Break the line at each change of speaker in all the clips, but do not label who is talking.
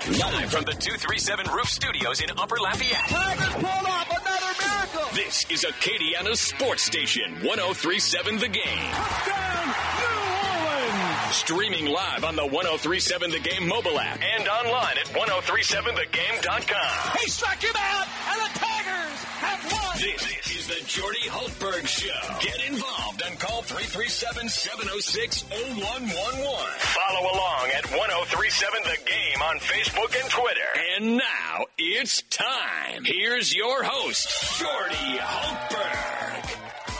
Live from the 237 Roof Studios in Upper Lafayette.
Tigers pulled off another miracle.
This is Acadiana's sports station, 103.7 The Game.
Touchdown, New Orleans.
Streaming live on the 103.7 The Game mobile app and online at 1037thegame.com.
He struck him out, and the Tigers have won.
This is the Jordy Hultberg Show. Get involved and call 337-706-0111. Follow along at 1037 The Game on Facebook and Twitter. And now it's time. Here's your host, Jordy Hultberg.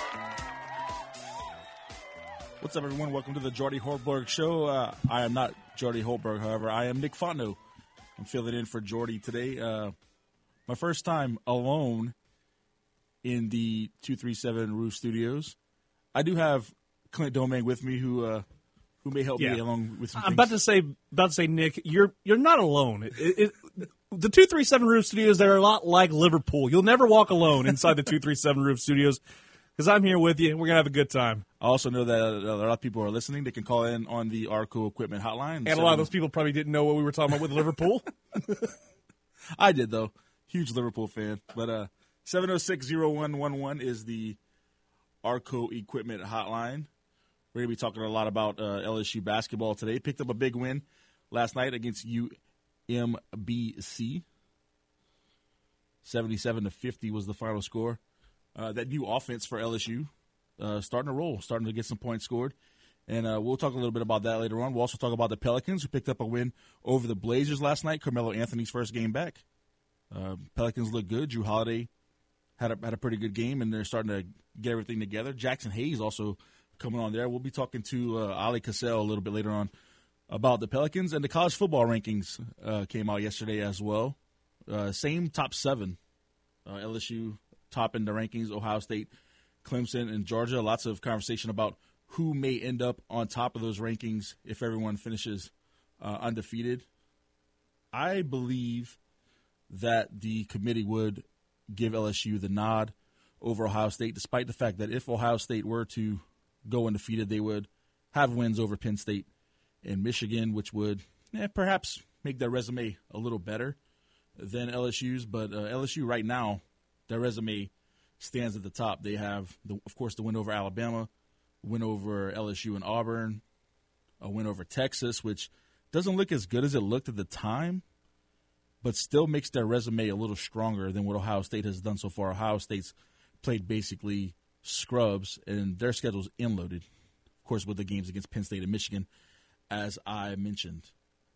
What's up, everyone? Welcome to the Jordy Hultberg Show. I am not Jordy Hultberg, however. I am Nick Fontenot. I'm filling in for Jordy today. My first time alone in the 237 Roof Studios. I do have Clint Domingue with me, who may help me along with some things.
I'm about to say, Nick, you're not alone. The 237 Roof Studios, they're a lot like Liverpool. You'll never walk alone inside the 237 Roof Studios because I'm here with you. We're going to have a good time.
I also know that a lot of people are listening. They can call in on the Arco Equipment Hotline.
And a lot of those people probably didn't know what we were talking about with Liverpool.
I did, though. Huge Liverpool fan. But 706-0111 is the Arco Equipment Hotline. We're going to be talking a lot about LSU basketball today. Picked up a big win last night against UMBC. 77-50 was the final score. That new offense for LSU starting to roll, starting to get some points scored. And we'll talk a little bit about that later on. We'll also talk about the Pelicans, who picked up a win over the Blazers last night. Carmelo Anthony's first game back. Pelicans look good. Drew Holiday had a pretty good game, and they're starting to get everything together. Jackson Hayes also coming on there. We'll be talking to Ali Cassell a little bit later on about the Pelicans. And the college football rankings came out yesterday as well. Same top seven. LSU top in the rankings, Ohio State, Clemson, and Georgia. Lots of conversation about who may end up on top of those rankings if everyone finishes undefeated. I believe that the committee would give LSU the nod over Ohio State, despite the fact that if Ohio State were to go undefeated, they would have wins over Penn State and Michigan, which would perhaps make their resume a little better than LSU's. But LSU right now, their resume stands at the top. They have, of course, the win over Alabama, win over LSU and Auburn, a win over Texas, which doesn't look as good as it looked at the time, but still makes their resume a little stronger than what Ohio State has done so far. Ohio State's played basically scrubs, and their schedule's inloaded, of course, with the games against Penn State and Michigan, as I mentioned.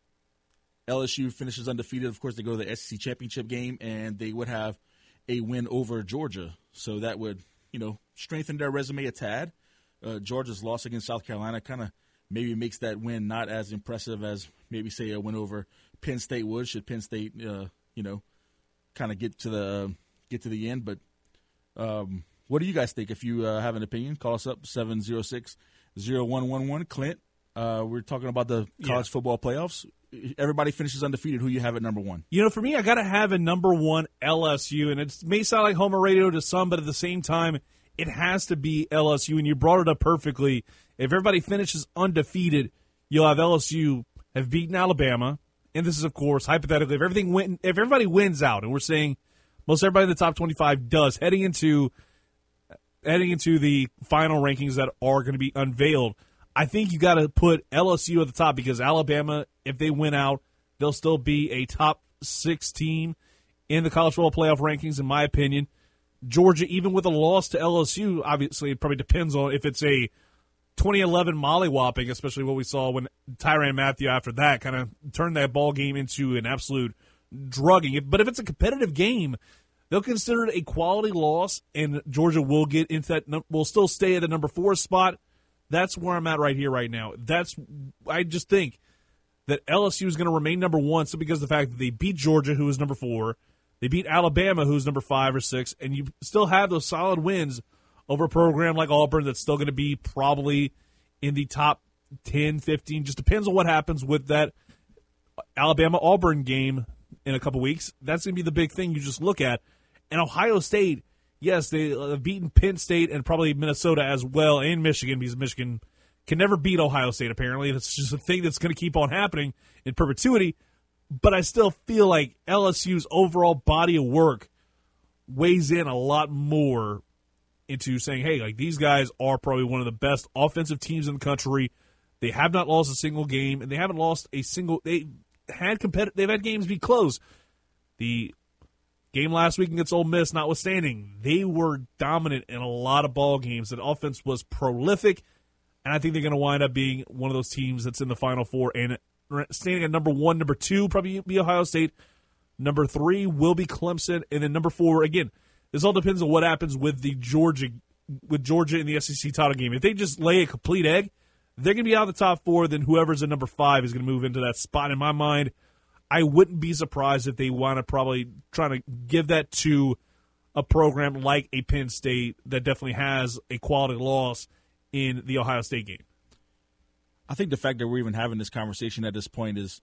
LSU finishes undefeated. Of course, they go to the SEC championship game, and they would have a win over Georgia. So that would, strengthen their resume a tad. Georgia's loss against South Carolina kind of maybe makes that win not as impressive as maybe, say, a win over Penn State would, should Penn State, kind of get to the end. But what do you guys think? If you have an opinion, call us up, 706-0111. Clint, we're talking about the college football playoffs. Everybody finishes undefeated. Who you have at number one?
For me, I got to have a number one LSU, and it may sound like homer radio to some, but at the same time, it has to be LSU, and you brought it up perfectly. If everybody finishes undefeated, you'll have LSU have beaten Alabama, and this is, of course, hypothetically, if everybody wins out, and we're saying most everybody in the top 25 does, heading into the final rankings that are going to be unveiled, I think you got to put LSU at the top because Alabama, if they win out, they'll still be a top 6 team in the college football playoff rankings, in my opinion. Georgia, even with a loss to LSU, obviously it probably depends on if it's a 2011 mollywhopping, especially what we saw when Tyrann Mathieu after that kind of turned that ball game into an absolute drugging. But if it's a competitive game, they'll consider it a quality loss, and Georgia will get into that. Will still stay at the number 4 spot. That's where I'm at right here, right now. I just think that LSU is going to remain number 1 simply because of the fact that they beat Georgia, who is number 4. They beat Alabama, who's number 5 or 6, and you still have those solid wins over a program like Auburn that's still going to be probably in the top 10, 15. Just depends on what happens with that Alabama-Auburn game in a couple weeks. That's going to be the big thing you just look at. And Ohio State, yes, they have beaten Penn State and probably Minnesota as well, and Michigan, because Michigan can never beat Ohio State, apparently. It's just a thing that's going to keep on happening in perpetuity. but I still feel like LSU's overall body of work weighs in a lot more into saying, hey, like these guys are probably one of the best offensive teams in the country. They have not lost a single game, and they haven't lost a single. They've had games be close. The game last week against Ole Miss, notwithstanding, they were dominant in a lot of ball games. The offense was prolific, and I think they're going to wind up being one of those teams that's in the Final Four. And standing at number 1, number 2, probably be Ohio State. Number 3 will be Clemson, and then number 4 again. This all depends on what happens with Georgia in the SEC title game. If they just lay a complete egg, they're going to be out of the top 4. Then whoever's in number 5 is going to move into that spot. In my mind, I wouldn't be surprised if they want to probably try to give that to a program like a Penn State that definitely has a quality loss in the Ohio State game.
I think the fact that we're even having this conversation at this point is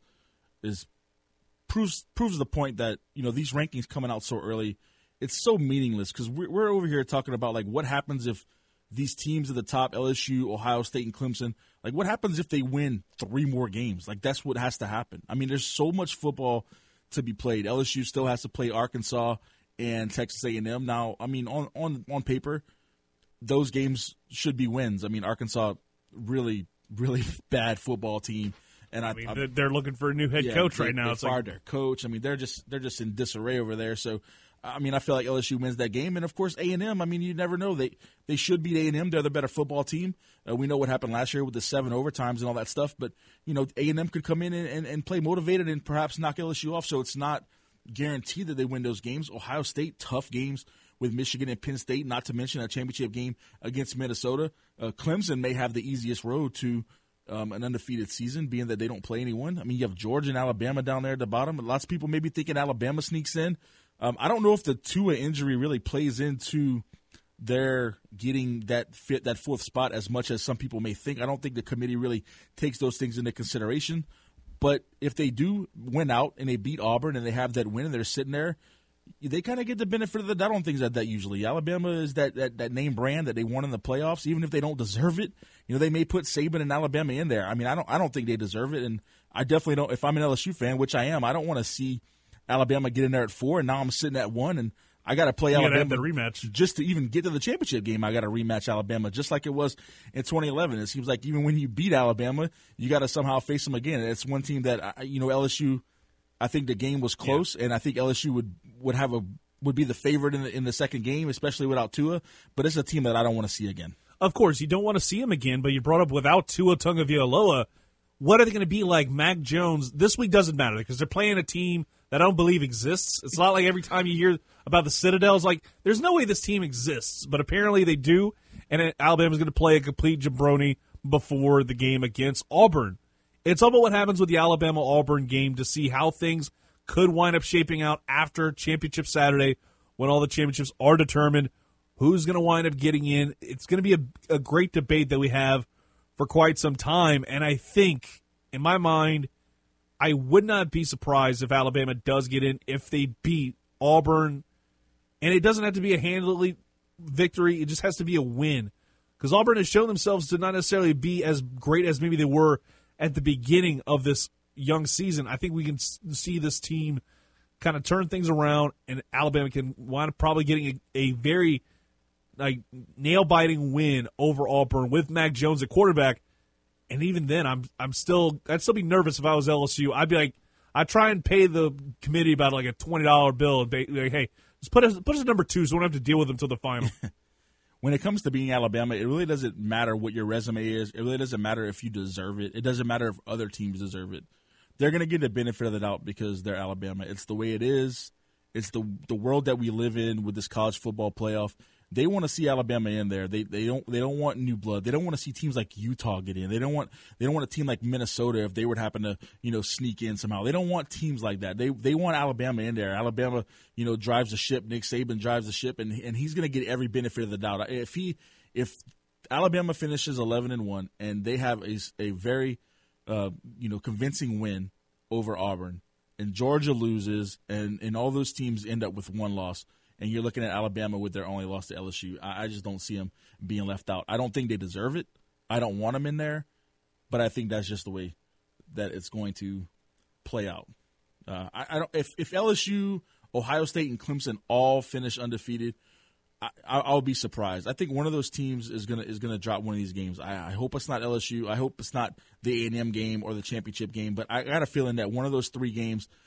proves the point that, you know, these rankings coming out so early, it's so meaningless because we're over here talking about, like, what happens if these teams at the top, LSU, Ohio State, and Clemson, like, what happens if they win 3 more games? Like, that's what has to happen. I mean, there's so much football to be played. LSU still has to play Arkansas and Texas A&M. Now, I mean, on paper, those games should be wins. I mean, Arkansas, really, really bad football team. And I
mean, they're looking for a new head coach right now.
They fired their coach. I mean, they're just in disarray over there. So, I mean, I feel like LSU wins that game. And, of course, A&M, I mean, you never know. They should beat A&M. They're the better football team. We know what happened last year with the 7 overtimes and all that stuff. But, you know, A&M could come in and play motivated and perhaps knock LSU off. So it's not guaranteed that they win those games. Ohio State, tough games with Michigan and Penn State, not to mention a championship game against Minnesota. Clemson may have the easiest road to an undefeated season, being that they don't play anyone. I mean, you have Georgia and Alabama down there at the bottom. Lots of people may be thinking Alabama sneaks in. I don't know if the Tua injury really plays into their getting that 4th spot as much as some people may think. I don't think the committee really takes those things into consideration. But if they do win out and they beat Auburn and they have that win and they're sitting there, they kind of get the benefit of the doubt on things like that usually. Alabama is that name brand that they won in the playoffs, even if they don't deserve it. You know, they may put Saban and Alabama in there. I mean, I don't think they deserve it, and I definitely don't. If I'm an LSU fan, which I am, I don't want to see Alabama get in there at 4, and now I'm sitting at 1, and I got to play Alabama
have the rematch
just to even get to the championship game. I got to rematch Alabama, just like it was in 2011. It seems like even when you beat Alabama, you got to somehow face them again. It's one team that, you know, LSU. I think the game was close, and I think LSU would be the favorite in the second game, especially without Tua. But it's a team that I don't want to see again.
Of course, you don't want to see him again. But you brought up without Tua Tagovailoa, what are they going to be like? Mac Jones this week doesn't matter because they're playing a team that I don't believe exists. It's not like every time you hear about the Citadels, like there's no way this team exists, but apparently they do. And Alabama's going to play a complete jabroni before the game against Auburn. It's all about what happens with the Alabama-Auburn game to see how things could wind up shaping out after Championship Saturday when all the championships are determined, who's going to wind up getting in. It's going to be a great debate that we have for quite some time, and I think, in my mind, I would not be surprised if Alabama does get in if they beat Auburn, and it doesn't have to be a handily victory. It just has to be a win because Auburn has shown themselves to not necessarily be as great as maybe they were at the beginning of this young season. I think we can see this team kind of turn things around, and Alabama can wind up probably getting a very nail-biting win over Auburn with Mac Jones at quarterback. And even then, I'd still be nervous if I was LSU. I'd be like, I'd try and pay the committee about like a $20 bill and be like, hey, just put us at number 2 so we don't have to deal with them until the final.
When it comes to being Alabama, it really doesn't matter what your resume is. It really doesn't matter if you deserve it. It doesn't matter if other teams deserve it. They're going to get the benefit of the doubt because they're Alabama. It's the way it is. It's the world that we live in with this college football playoff. They want to see Alabama in there. They don't want new blood. They don't want to see teams like Utah get in. They don't want a team like Minnesota if they would happen to sneak in somehow. They don't want teams like that. They want Alabama in there. Alabama drives the ship. Nick Saban drives the ship, and he's going to get every benefit of the doubt. If Alabama finishes 11-1 and they have a very convincing win over Auburn, and Georgia loses, and all those teams end up with one loss, and you're looking at Alabama with their only loss to LSU, I just don't see them being left out. I don't think they deserve it. I don't want them in there, but I think that's just the way that it's going to play out. I don't. If LSU, Ohio State, and Clemson all finish undefeated, I'll be surprised. I think one of those teams is gonna drop one of these games. I hope it's not LSU. I hope it's not the A&M game or the championship game. But I got a feeling that one of those three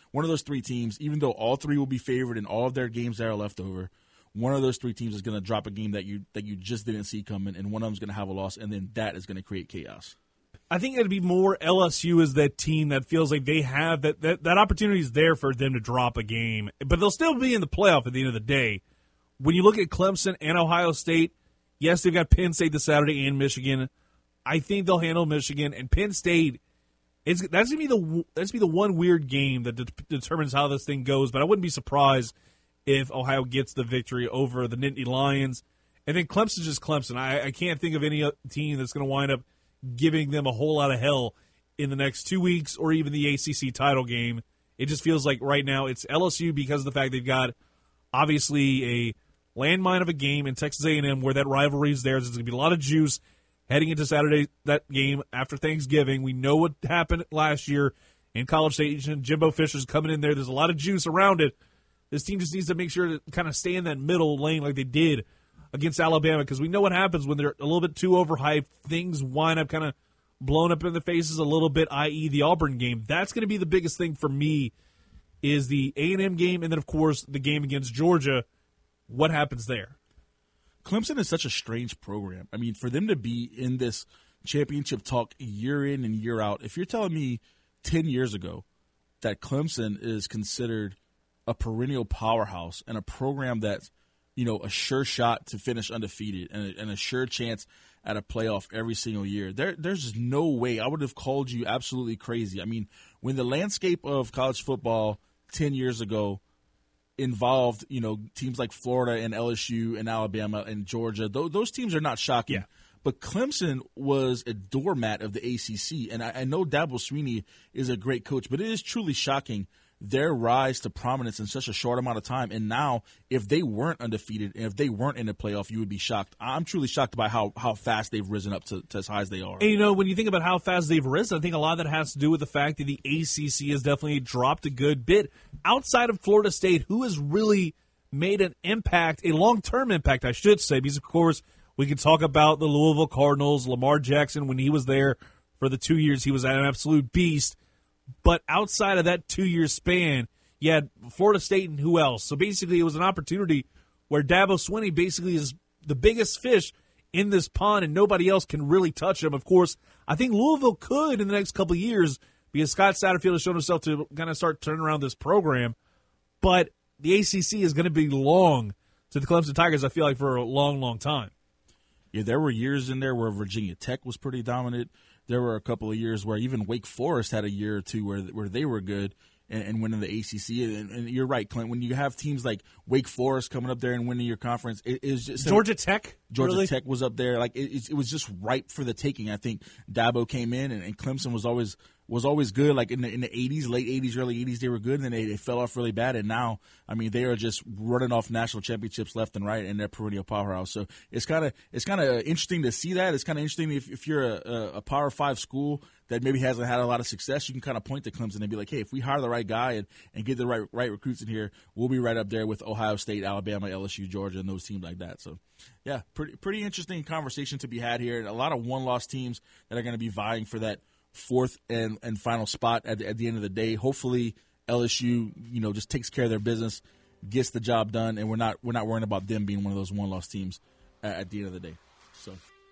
teams, even though all three will be favored in all of their games that are left over, one of those three teams is going to drop a game that you just didn't see coming, and one of them is going to have a loss, and then that is going to create chaos.
I think it'd be more LSU as that team that feels like they have that opportunity is there for them to drop a game, but they'll still be in the playoff at the end of the day. When you look at Clemson and Ohio State, yes, they've got Penn State this Saturday and Michigan. I think they'll handle Michigan and Penn State. That's gonna be the one weird game that determines how this thing goes. But I wouldn't be surprised if Ohio gets the victory over the Nittany Lions. And then Clemson's just Clemson. I can't think of any team that's going to wind up giving them a whole lot of hell in the next 2 weeks or even the ACC title game. It just feels like right now it's LSU because of the fact they've got obviously a landmine of a game in Texas A&M where that rivalry is there. There's going to be a lot of juice heading into Saturday, that game after Thanksgiving. We know what happened last year in College Station. Jimbo Fisher's coming in there. There's a lot of juice around it. This team just needs to make sure to kind of stay in that middle lane like they did against Alabama, because we know what happens when they're a little bit too overhyped. Things wind up kind of blown up in the faces a little bit, i.e. the Auburn game. That's going to be the biggest thing for me is the A&M game, and then, of course, the game against Georgia. What happens there?
Clemson is such a strange program. I mean, for them to be in this championship talk year in and year out, if you're telling me 10 years ago that Clemson is considered a perennial powerhouse and a program that's, a sure shot to finish undefeated and a sure chance at a playoff every single year, there's just no way. I would have called you absolutely crazy. I mean, when the landscape of college football 10 years ago involved, teams like Florida and LSU and Alabama and Georgia, those teams are not shocking.
Yeah.
But Clemson was a doormat of the ACC, and I know Dabo Swinney is a great coach, but it is truly shocking their rise to prominence in such a short amount of time. And now, if they weren't undefeated and if they weren't in the playoff, you would be shocked. I'm truly shocked by how fast they've risen up to as high as they are.
And, when you think about how fast they've risen, I think a lot of that has to do with the fact that the ACC has definitely dropped a good bit. Outside of Florida State, who has really made an impact, a long-term impact, I should say, because, of course, we can talk about the Louisville Cardinals, Lamar Jackson. When he was there for the 2 years, he was an absolute beast. But outside of that 2-year span, you had Florida State and who else? So basically it was an opportunity where Dabo Swinney basically is the biggest fish in this pond and nobody else can really touch him. Of course, I think Louisville could in the next couple of years because Scott Satterfield has shown himself to kind of start turning around this program. But the ACC is going to belong to the Clemson Tigers, I feel like, for a long, long time.
Yeah, there were years in there where Virginia Tech was pretty dominant. There were a couple of years where even Wake Forest had a year or two where they were good and winning the ACC. And you're right, Clint. When you have teams like Wake Forest coming up there and winning your conference, it is just
Georgia Tech.
Georgia
really?
Tech was up there. Like it was just ripe for the taking. I think Dabo came in and Clemson was always good. Like in the 80s, late 80s, early 80s, they were good, and then they fell off really bad. And now, I mean, they are just running off national championships left and right, and they're perennial powerhouse. So it's kind of interesting to see that. It's kind of interesting if you're a Power 5 school that maybe hasn't had a lot of success, you can kind of point to Clemson and be like, hey, if we hire the right guy and get the right recruits in here, we'll be right up there with Ohio State, Alabama, LSU, Georgia, and those teams like that. So, yeah, pretty interesting conversation to be had here. And a lot of one-loss teams that are going to be vying for that fourth and final spot at the end of the day. Hopefully LSU, just takes care of their business, gets the job done, and we're not worrying about them being one of those one-loss teams at the end of the day. So,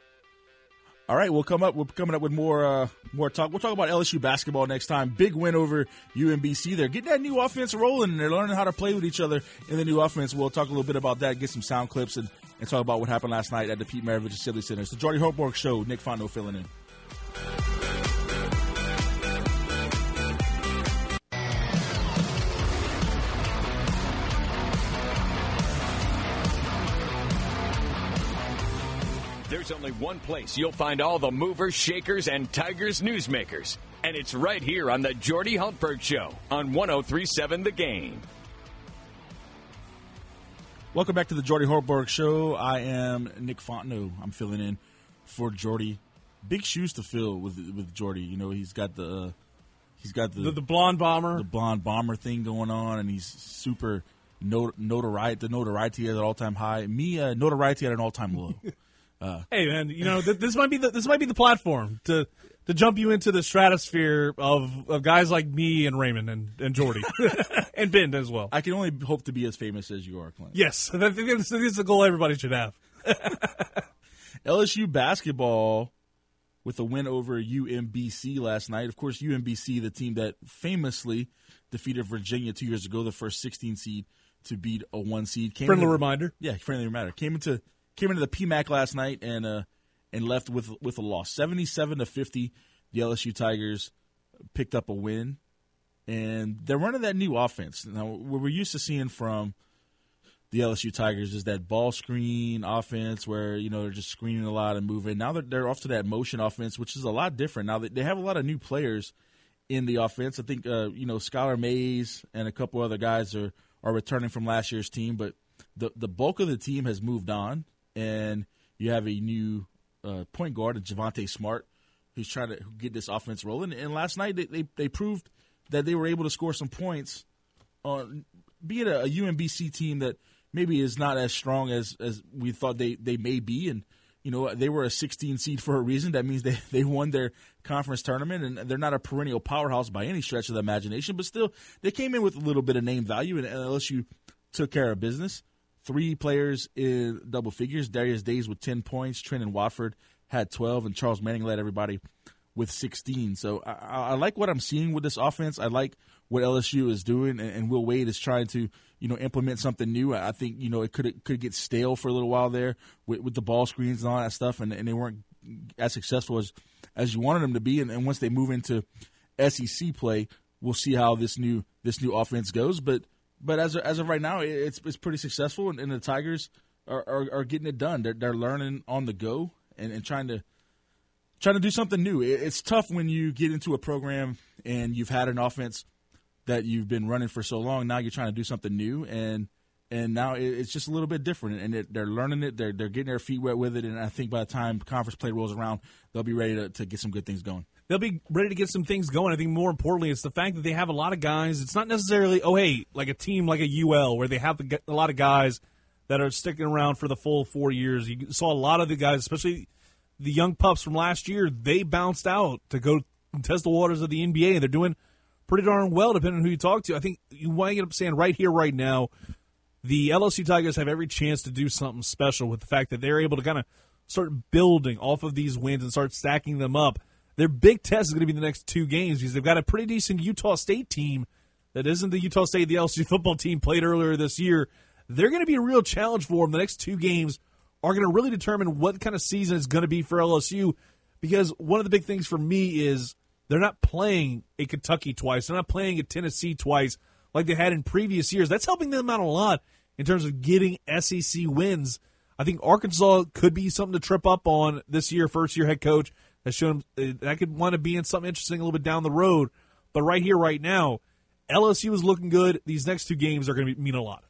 all right, we're coming up with more talk. We'll talk about LSU basketball next time. Big win over UMBC. They're getting that new offense rolling, and they're learning how to play with each other in the new offense. We'll talk a little bit about that, get some sound clips, and talk about what happened last night at the Pete Maravich Civic Center. It's the Jordy Holtberg Show. Nick Fontenot filling in.
There's only one place you'll find all the movers, shakers, and Tigers newsmakers. And it's right here on the Jordy Holtberg Show on 103.7 The Game.
Welcome back to the Jordy Holtberg Show. I am Nick Fontenot. I'm filling in for Jordy. Big shoes to fill with Jordy. He's got the He's got
the blonde bomber.
The blonde bomber thing going on, and he's super notoriety. The notoriety at an all-time high. Me, notoriety at an all-time low.
Hey, man, this might be the platform to jump you into the stratosphere of guys like me and Raymond and Jordy and Ben as well.
I can only hope to be as famous as you are, Clint.
Yes, I think this is the goal everybody should have.
LSU basketball with a win over UMBC last night. Of course, UMBC, the team that famously defeated Virginia 2 years ago, the first 16 seed to beat a 1 seed.
Friendly reminder.
Yeah, friendly reminder. Came into the PMAC last night and left with a loss. 77-50, the LSU Tigers picked up a win, and they're running that new offense. Now, what we're used to seeing from the LSU Tigers is that ball screen offense where, they're just screening a lot and moving. Now they're off to that motion offense, which is a lot different. Now they have a lot of new players in the offense. I think, Skylar Mays and a couple other guys are returning from last year's team, but the bulk of the team has moved on, and you have a new point guard, Javonte Smart, who's trying to get this offense rolling. And last night they proved that they were able to score some points on being a UMBC team that maybe is not as strong as we thought they may be. And, they were a 16 seed for a reason. That means they won their conference tournament, and they're not a perennial powerhouse by any stretch of the imagination. But still, they came in with a little bit of name value, and LSU took care of business. 3 players in double figures. Darius Days with 10 points. Trenton Watford had 12, and Charles Manning led everybody with 16. So I like what I'm seeing with this offense. I like what LSU is doing, and Will Wade is trying to, implement something new. I think, it could get stale for a little while there with the ball screens and all that stuff, and they weren't as successful as you wanted them to be. And once they move into SEC play, we'll see how this new offense goes. But as of right now, it's pretty successful, and the Tigers are getting it done. They're learning on the go and trying to do something new. It's tough when you get into a program and you've had an offense that you've been running for so long. Now you're trying to do something new, and now it's just a little bit different. And they're learning it. They're getting their feet wet with it. And I think by the time conference play rolls around, they'll be ready to get some good things going.
They'll be ready to get some things going. I think more importantly, it's the fact that they have a lot of guys. It's not necessarily, like a team like a UL where they have a lot of guys that are sticking around for the full 4 years. You saw a lot of the guys, especially the young pups from last year, they bounced out to go test the waters of the NBA, and they're doing pretty darn well depending on who you talk to. I think you wind up saying right here, right now, the LSU Tigers have every chance to do something special with the fact that they're able to kind of start building off of these wins and start stacking them up. Their big test is going to be the next 2 games because they've got a pretty decent Utah State team that isn't the Utah State the LSU football team played earlier this year. They're going to be a real challenge for them. The next 2 games are going to really determine what kind of season it's going to be for LSU, because one of the big things for me is they're not playing a Kentucky twice. They're not playing a Tennessee twice like they had in previous years. That's helping them out a lot in terms of getting SEC wins. I think Arkansas could be something to trip up on this year, first-year head coach. That showed him that could want to be in something interesting a little bit down the road. But right here, right now, LSU is looking good. These next 2 games are going to mean a lot.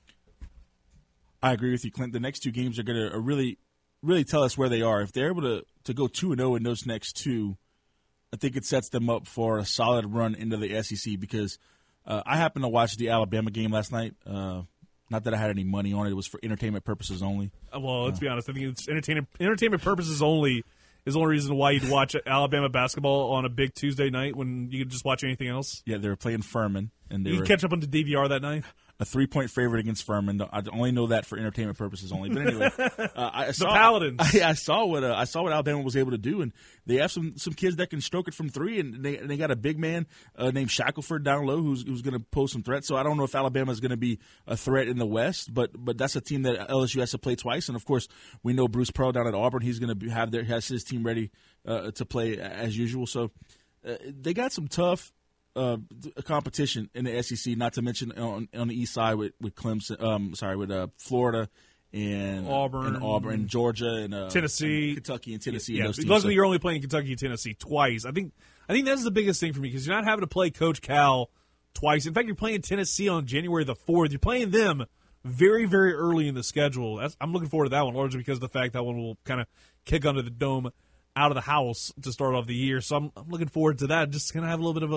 I agree with you, Clint. The next 2 games are going to really, really tell us where they are. If they're able to go 2-0 in those next 2, I think it sets them up for a solid run into the SEC, because I happened to watch the Alabama game last night. Not that I had any money on it. It was for entertainment purposes only.
Well, let's be honest. I think it's entertainment purposes only is the only reason why you'd watch Alabama basketball on a big Tuesday night when you could just watch anything else.
Yeah, they were playing Furman. And
you catch up on the DVR that night?
A 3-point favorite against Furman. I only know that for entertainment purposes only. But anyway, I saw
Paladins.
I saw what Alabama was able to do, and they have some kids that can stroke it from 3, and they got a big man named Shackelford down low who's going to pose some threats. So I don't know if Alabama is going to be a threat in the West, but that's a team that LSU has to play twice. And of course, we know Bruce Pearl down at Auburn. He's going to has his team ready to play as usual. So they got some tough competition in the SEC, not to mention on the east side with Clemson, with Florida and Auburn, and Georgia and
Tennessee,
and Kentucky and Tennessee.
Yeah, luckily you're only playing Kentucky and Tennessee twice. I think that's the biggest thing for me, because you're not having to play Coach Cal twice. In fact, you're playing Tennessee on January the 4th. You're playing them very, very early in the schedule. I'm looking forward to that one, largely because of the fact that one will kind of kick under the dome out of the house to start off the year. So I'm looking forward to that. Just going to have a little bit of a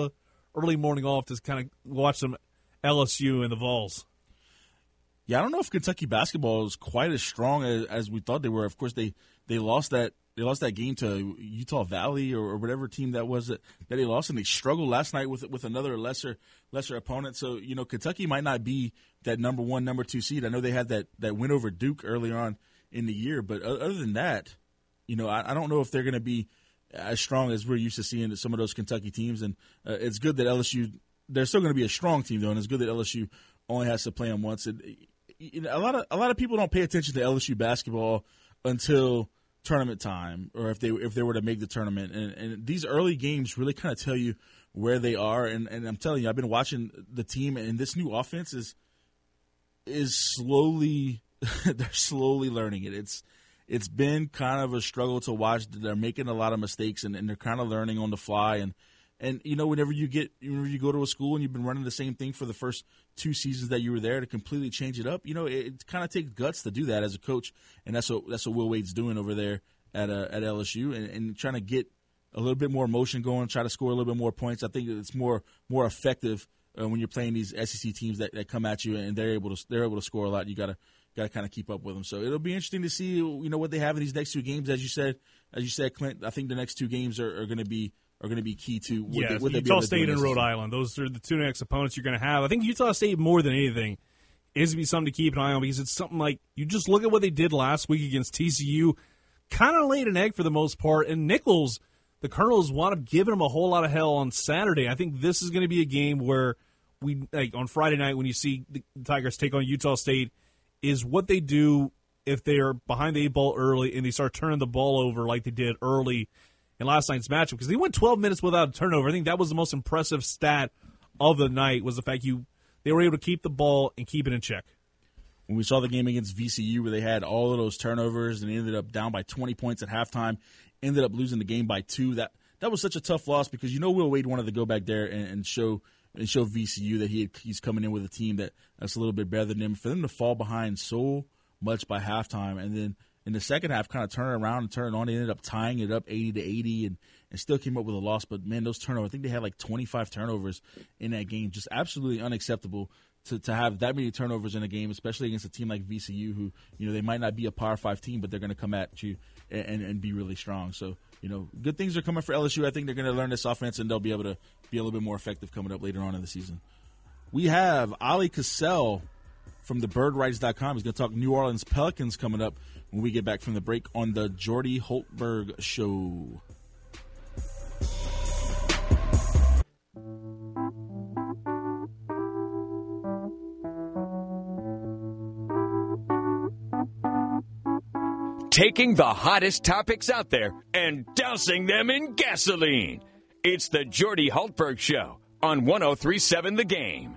early morning off to kind of watch some LSU and the Vols.
Yeah, I don't know if Kentucky basketball is quite as strong as we thought they were. Of course, they lost that game to Utah Valley or whatever team that was that they lost, and they struggled last night with another lesser opponent. So Kentucky might not be that number 1, number 2 seed. I know they had that win over Duke earlier on in the year, but other than that, I don't know if they're going to be as strong as we're used to seeing some of those Kentucky teams. And it's good that LSU, they're still going to be a strong team though, and it's good that LSU only has to play them once. And a lot of people don't pay attention to LSU basketball until tournament time, or if they were to make the tournament. And these early games really kind of tell you where they are. And I'm telling you, I've been watching the team, and this new offense is slowly they're slowly learning it. It's been kind of a struggle to watch. They're making a lot of mistakes, and they're kind of learning on the fly. And whenever you go to a school and you've been running the same thing for the first 2 seasons that you were there, to completely change it up, it kind of takes guts to do that as a coach, and that's what Will Wade's doing over there at LSU, and trying to get a little bit more motion going, try to score a little bit more points. I think it's more effective when you're playing these SEC teams that come at you and they're able to score a lot. You gotta kind of keep up with them. So it'll be interesting to see what they have in these next 2 games. As you said, Clint, I think the next 2 games are going to be key to
Utah State and Rhode Island. Those are the 2 next opponents you're going to have. I think Utah State, more than anything, is to be something to keep an eye on, because it's something like, you just look at what they did last week against TCU, kind of laid an egg for the most part, and Nichols, the Colonels, wound up giving them a whole lot of hell on Saturday. I think this is going to be a game where on Friday night, when you see the Tigers take on Utah State, is what they do if they are behind the 8 ball early and they start turning the ball over like they did early in last night's matchup, because they went 12 minutes without a turnover. I think that was the most impressive stat of the night, was the fact they were able to keep the ball and keep it in check.
When we saw the game against VCU where they had all of those turnovers and ended up down by 20 points at halftime, ended up losing the game by 2, that was such a tough loss, because Will Wade wanted to go back there and show VCU that he's coming in with a team that's a little bit better than them. For them to fall behind so much by halftime, and then in the second half kind of turn it around and turn it on, they ended up tying it up 80-80 and still came up with a loss. But, man, those turnovers, I think they had like 25 turnovers in that game. Just absolutely unacceptable to have that many turnovers in a game, especially against a team like VCU, who, they might not be a Power 5 team, but they're going to come at you and be really strong. So, good things are coming for LSU. I think they're going to learn this offense, and they'll be able to be a little bit more effective coming up later on in the season. We have Ali Cassell from thebirdrights.com. He's going to talk New Orleans Pelicans coming up when we get back from the break on the Jordy Holtberg Show.
Taking the hottest topics out there and dousing them in gasoline. It's the Jordy Holtberg Show on 103.7 The Game.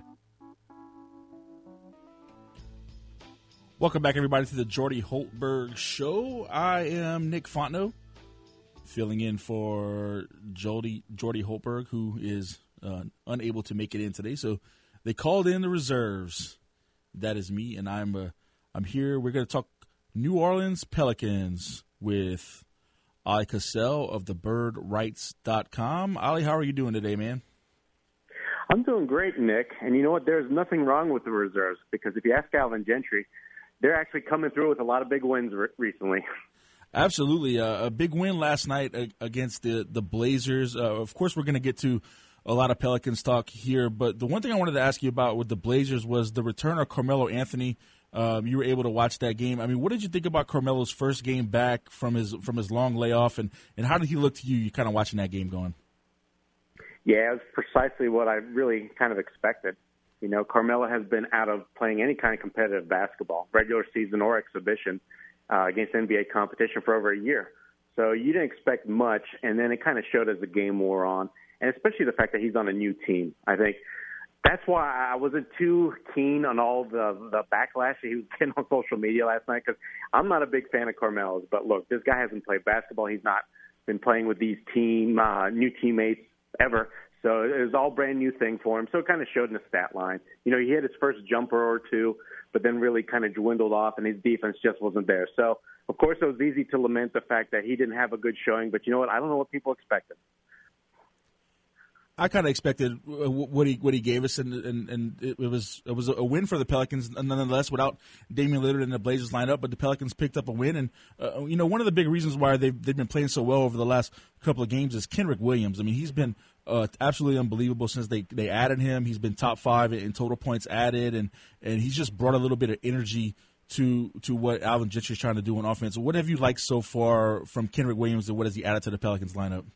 Welcome back, everybody, to the Jordy Holtberg Show. I am Nick Fontenot, filling in for Jordy Holtberg, who is unable to make it in today. So they called in the reserves. That is me, and I'm here. We're going to talk New Orleans Pelicans with Ali Cassell of thebirdrights.com. Ali, how are you doing today, man?
I'm doing great, Nick. And you know what? There's nothing wrong with the reserves, because if you ask Alvin Gentry, they're actually coming through with a lot of big wins recently.
Absolutely. A big win last night against the Blazers. Of course, we're going to get to a lot of Pelicans talk here, but the one thing I wanted to ask you about with the Blazers was the return of Carmelo Anthony. You were able to watch that game. I mean, what did you think about Carmelo's first game back from his long layoff, and how did he look to you kind of watching that game going?
Yeah, it was precisely what I really kind of expected. Carmelo has been out of playing any kind of competitive basketball, regular season or exhibition, against NBA competition for over a year. So you didn't expect much, and then it kind of showed as the game wore on, and especially the fact that he's on a new team. I think that's why I wasn't too keen on all the backlash that he was getting on social media last night, because I'm not a big fan of Carmelo's. But look, this guy hasn't played basketball. He's not been playing with these new teammates ever. So it was all brand new thing for him. So it kind of showed in the stat line. He hit his first jumper or two, but then really kind of dwindled off, and his defense just wasn't there. So, of course, it was easy to lament the fact that he didn't have a good showing. But you know what? I don't know what people expected.
I kind of expected what he gave us, and it was a win for the Pelicans, nonetheless, without Damian Lillard and the Blazers lineup. But the Pelicans picked up a win, and one of the big reasons why they've been playing so well over the last couple of games is Kenrich Williams. I mean, he's been absolutely unbelievable since they added him. He's been top 5 in total points added, and he's just brought a little bit of energy to what Alvin Gentry is trying to do on offense. What have you liked so far from Kenrich Williams, and what has he added to the Pelicans lineup?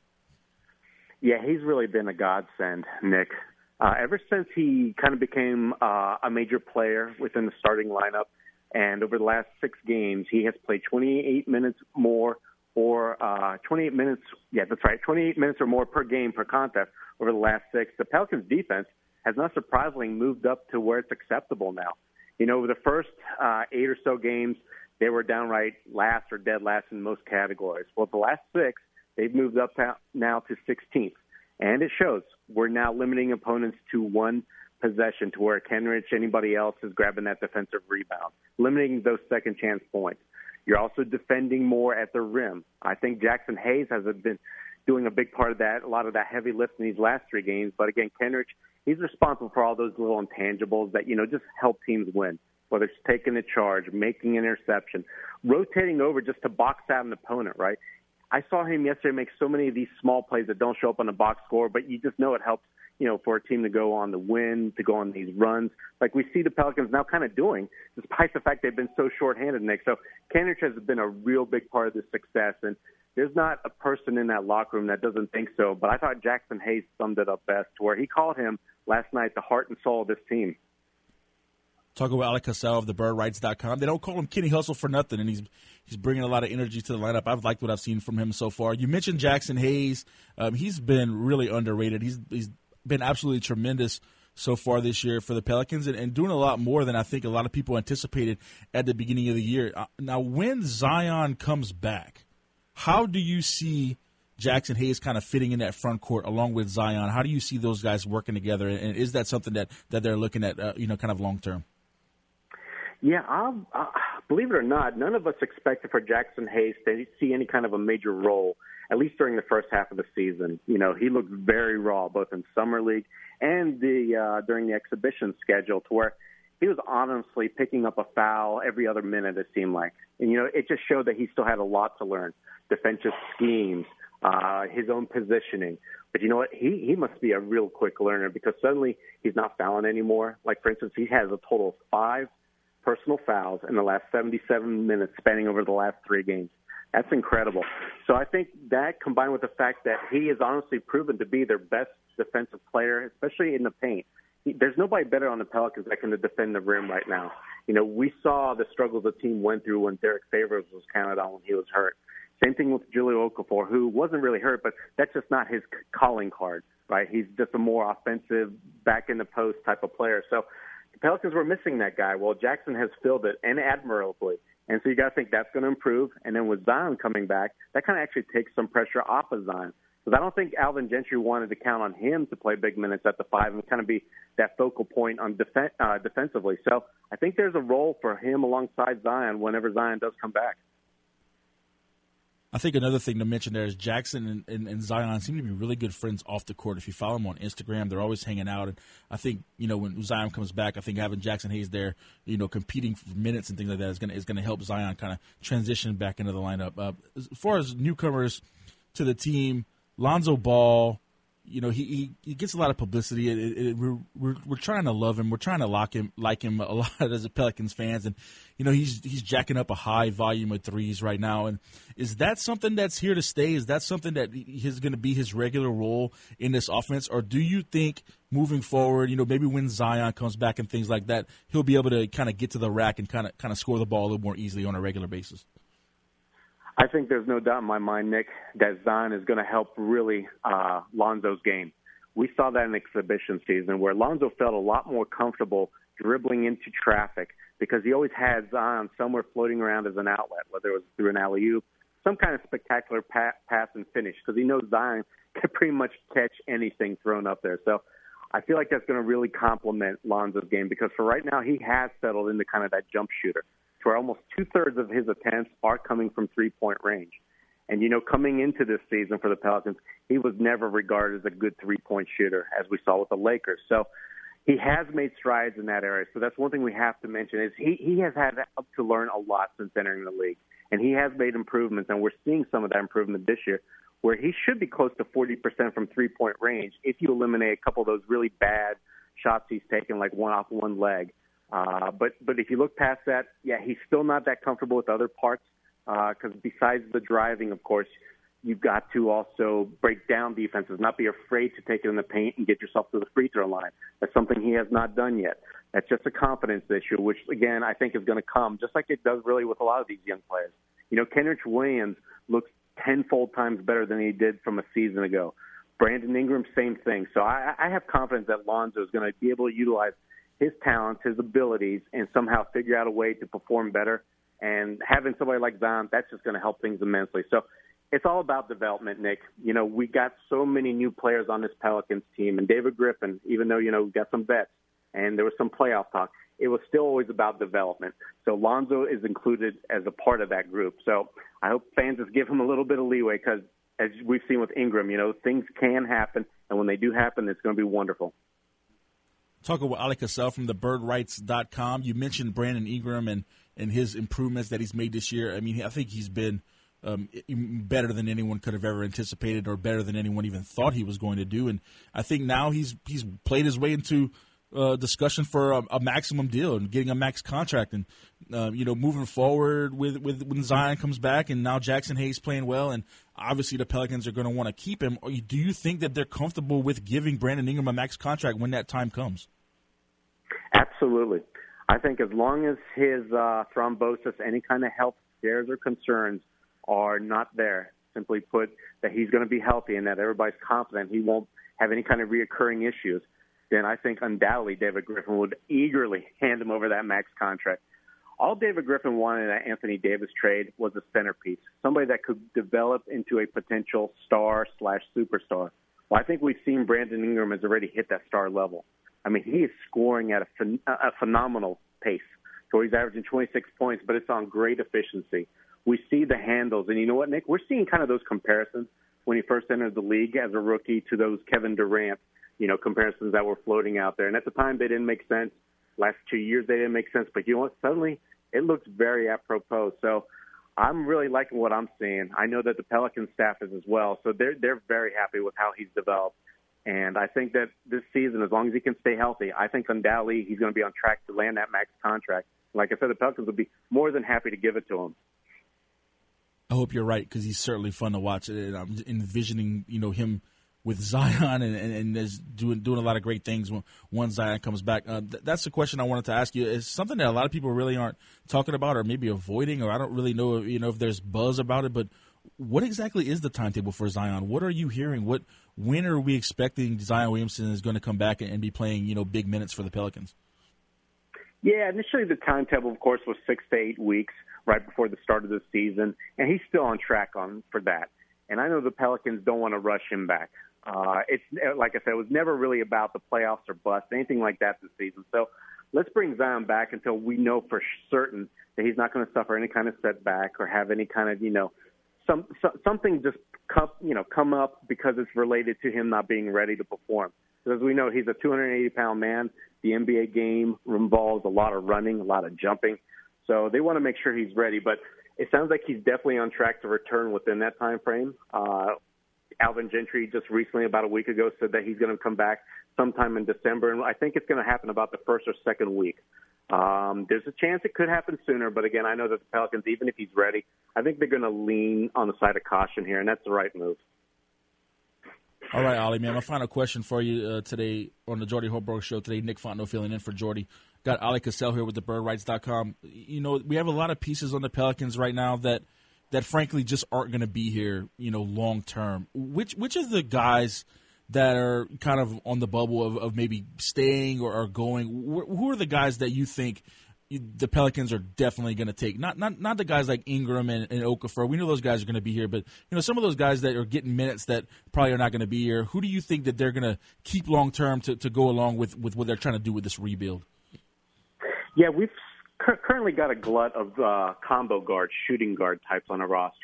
Yeah, he's really been a godsend, Nick. Ever since he kind of became a major player within the starting lineup, and over the last 6 games, he has played 28 minutes more, or 28 minutes. Yeah, that's right, 28 minutes or more per game per contest over the last 6. The Pelicans' defense has not surprisingly moved up to where it's acceptable now. Over the first 8 or so games, they were downright last or dead last in most categories. Well, the last 6. They've moved up now to 16th, and it shows. We're now limiting opponents to 1 possession, to where Kenrich, anybody else, is grabbing that defensive rebound, limiting those second-chance points. You're also defending more at the rim. I think Jackson Hayes has been doing a big part of that, a lot of that heavy lift in these last 3 games. But again, Kenrich, he's responsible for all those little intangibles that, just help teams win, whether it's taking a charge, making an interception, rotating over just to box out an opponent, right? I saw him yesterday make so many of these small plays that don't show up on the box score, but you just know it helps, for a team to go on the win, to go on these runs, like we see the Pelicans now kind of doing, despite the fact they've been so shorthanded, Nick. So Kenrich has been a real big part of this success, and there's not a person in that locker room that doesn't think so. But I thought Jackson Hayes summed it up best, where he called him last night the heart and soul of this team.
Talking with Alec Cassell of thebirdwrites.com. They don't call him Kenny Hustle for nothing, and he's bringing a lot of energy to the lineup. I've liked what I've seen from him so far. You mentioned Jackson Hayes. He's been really underrated. He's been absolutely tremendous so far this year for the Pelicans, and doing a lot more than I think a lot of people anticipated at the beginning of the year. Now, when Zion comes back, how do you see Jackson Hayes kind of fitting in that front court along with Zion? How do you see those guys working together, and is that something that they're looking at, kind of long term?
Yeah, believe it or not, none of us expected for Jackson Hayes to see any kind of a major role, at least during the first half of the season. He looked very raw, both in Summer League and during the exhibition schedule, to where he was honestly picking up a foul every other minute, it seemed like. And, it just showed that he still had a lot to learn. Defensive schemes, his own positioning. But you know what? He must be a real quick learner, because suddenly he's not fouling anymore. Like, for instance, he has a total of 5 personal fouls in the last 77 minutes spanning over the last 3 games. That's incredible. So I think that, combined with the fact that he has honestly proven to be their best defensive player, especially in the paint. There's nobody better on the Pelicans that can defend the rim right now. We saw the struggles the team went through when Derek Favors was counted on when he was hurt. Same thing with Julio Okafor, who wasn't really hurt, but that's just not his calling card, right? He's just a more offensive, back-in-the-post type of player. So the Pelicans were missing that guy. Well, Jackson has filled it, and admirably. And so you got to think that's going to improve. And then with Zion coming back, that kind of actually takes some pressure off of Zion. Because I don't think Alvin Gentry wanted to count on him to play big minutes at the 5 and kind of be that focal point on defensively. So I think there's a role for him alongside Zion whenever Zion does come back.
I think another thing to mention there is Jackson and Zion seem to be really good friends off the court. If you follow them on Instagram, they're always hanging out. And I think, when Zion comes back, I think having Jackson Hayes there, competing for minutes and things like that is going to help Zion kind of transition back into the lineup. As far as newcomers to the team, Lonzo Ball, he gets a lot of publicity. We're trying to love him. We're trying to like him a lot as a Pelicans fans. And, he's jacking up a high volume of threes right now. And is that something that's here to stay? Is that something that is going to be his regular role in this offense? Or do you think moving forward, maybe when Zion comes back and things like that, he'll be able to kind of get to the rack and kind of score the ball a little more easily on a regular basis?
I think there's no doubt in my mind, Nick, that Zion is going to help really Lonzo's game. We saw that in exhibition season where Lonzo felt a lot more comfortable dribbling into traffic because he always had Zion somewhere floating around as an outlet, whether it was through an alley-oop, some kind of spectacular pass and finish, because he knows Zion can pretty much catch anything thrown up there. So I feel like that's going to really complement Lonzo's game, because for right now he has settled into kind of that jump shooter, where almost 2/3 of his attempts are coming from three-point range. And, coming into this season for the Pelicans, he was never regarded as a good three-point shooter, as we saw with the Lakers. So he has made strides in that area. So that's one thing we have to mention is he has had to learn a lot since entering the league. And he has made improvements, and we're seeing some of that improvement this year, where he should be close to 40% from three-point range if you eliminate a couple of those really bad shots he's taken, like one off one leg. But if you look past that, he's still not that comfortable with other parts because besides the driving, of course, you've got to also break down defenses, not be afraid to take it in the paint and get yourself to the free throw line. That's something he has not done yet. That's just a confidence issue, which, again, I think is going to come, just like it does really with a lot of these young players. Kenrich Williams looks tenfold times better than he did from a season ago. Brandon Ingram, same thing. So I have confidence that Lonzo is going to be able to utilize his talents, his abilities, and somehow figure out a way to perform better. And having somebody like Zion, that's just going to help things immensely. So it's all about development, Nick. We got so many new players on this Pelicans team. And David Griffin, even though, we got some vets and there was some playoff talk, it was still always about development. So Lonzo is included as a part of that group. So I hope fans just give him a little bit of leeway because, as we've seen with Ingram, things can happen. And when they do happen, it's going to be wonderful.
Talking with Ali Cassell from thebirdrights.com. You mentioned Brandon Ingram and his improvements that he's made this year. I mean, I think he's been better than anyone could have ever anticipated or better than anyone even thought he was going to do. And I think now he's played his way into discussion for a maximum deal and getting a max contract. And, moving forward with when Zion comes back and now Jackson Hayes playing well, and obviously the Pelicans are going to want to keep him. Do you think that they're comfortable with giving Brandon Ingram a max contract when that time comes?
Absolutely. I think as long as his thrombosis, any kind of health scares or concerns are not there, simply put, that he's going to be healthy and that everybody's confident he won't have any kind of reoccurring issues, then I think undoubtedly David Griffin would eagerly hand him over that max contract. All David Griffin wanted in that Anthony Davis trade was a centerpiece, somebody that could develop into a potential star/superstar. Well, I think we've seen Brandon Ingram has already hit that star level. I mean, he is scoring at a phenomenal pace. So he's averaging 26 points, but it's on great efficiency. We see the handles. And you know what, Nick? We're seeing kind of those comparisons when he first entered the league as a rookie to those Kevin Durant, comparisons that were floating out there. And at the time, they didn't make sense. Last 2 years, they didn't make sense. But you know what? Suddenly, it looks very apropos. So I'm really liking what I'm seeing. I know that the Pelican staff is as well. So they're very happy with how he's developed. And I think that this season, as long as he can stay healthy, I think undoubtedly he's going to be on track to land that max contract. Like I said, the Pelicans would be more than happy to give it to him.
I hope you're right because he's certainly fun to watch. And I'm envisioning, him with Zion and is doing a lot of great things when Zion comes back. That's the question I wanted to ask you. It's something that a lot of people really aren't talking about or maybe avoiding, or I don't really know, if there's buzz about it. But what exactly is the timetable for Zion? What are you hearing? When are we expecting Zion Williamson is going to come back and be playing, big minutes for the Pelicans?
Yeah, initially the timetable, of course, was 6 to 8 weeks right before the start of the season, and he's still on track for that. And I know the Pelicans don't want to rush him back. It's like I said, it was never really about the playoffs or bust, anything like that this season. So let's bring Zion back until we know for certain that he's not going to suffer any kind of setback or have any kind of, something just come up because it's related to him not being ready to perform. Because as we know, he's a 280-pound man. The NBA game involves a lot of running, a lot of jumping. So they want to make sure he's ready. But it sounds like he's definitely on track to return within that time frame. Alvin Gentry just recently, about a week ago, said that he's going to come back sometime in December. And I think it's going to happen about the first or second week. There's a chance it could happen sooner. But, again, I know that the Pelicans, even if he's ready, I think they're going to lean on the side of caution here, and that's the right move.
All right, Ollie, man, my final question for you today on the Jordy Holbrook Show today. Nick Fontenot filling in for Jordy. Got Ali Cassell here with thebirdrights.com. We have a lot of pieces on the Pelicans right now that frankly just aren't going to be here, long term. Which of the guys that are kind of on the bubble of maybe staying or going, who are the guys that you think the Pelicans are definitely going to take? Not the guys like Ingram and Okafor. We know those guys are going to be here, but some of those guys that are getting minutes that probably are not going to be here. Who do you think that they're going to keep long term to go along with what they're trying to do with this rebuild?
Yeah, we've currently got a glut of combo guard, shooting guard types on our roster.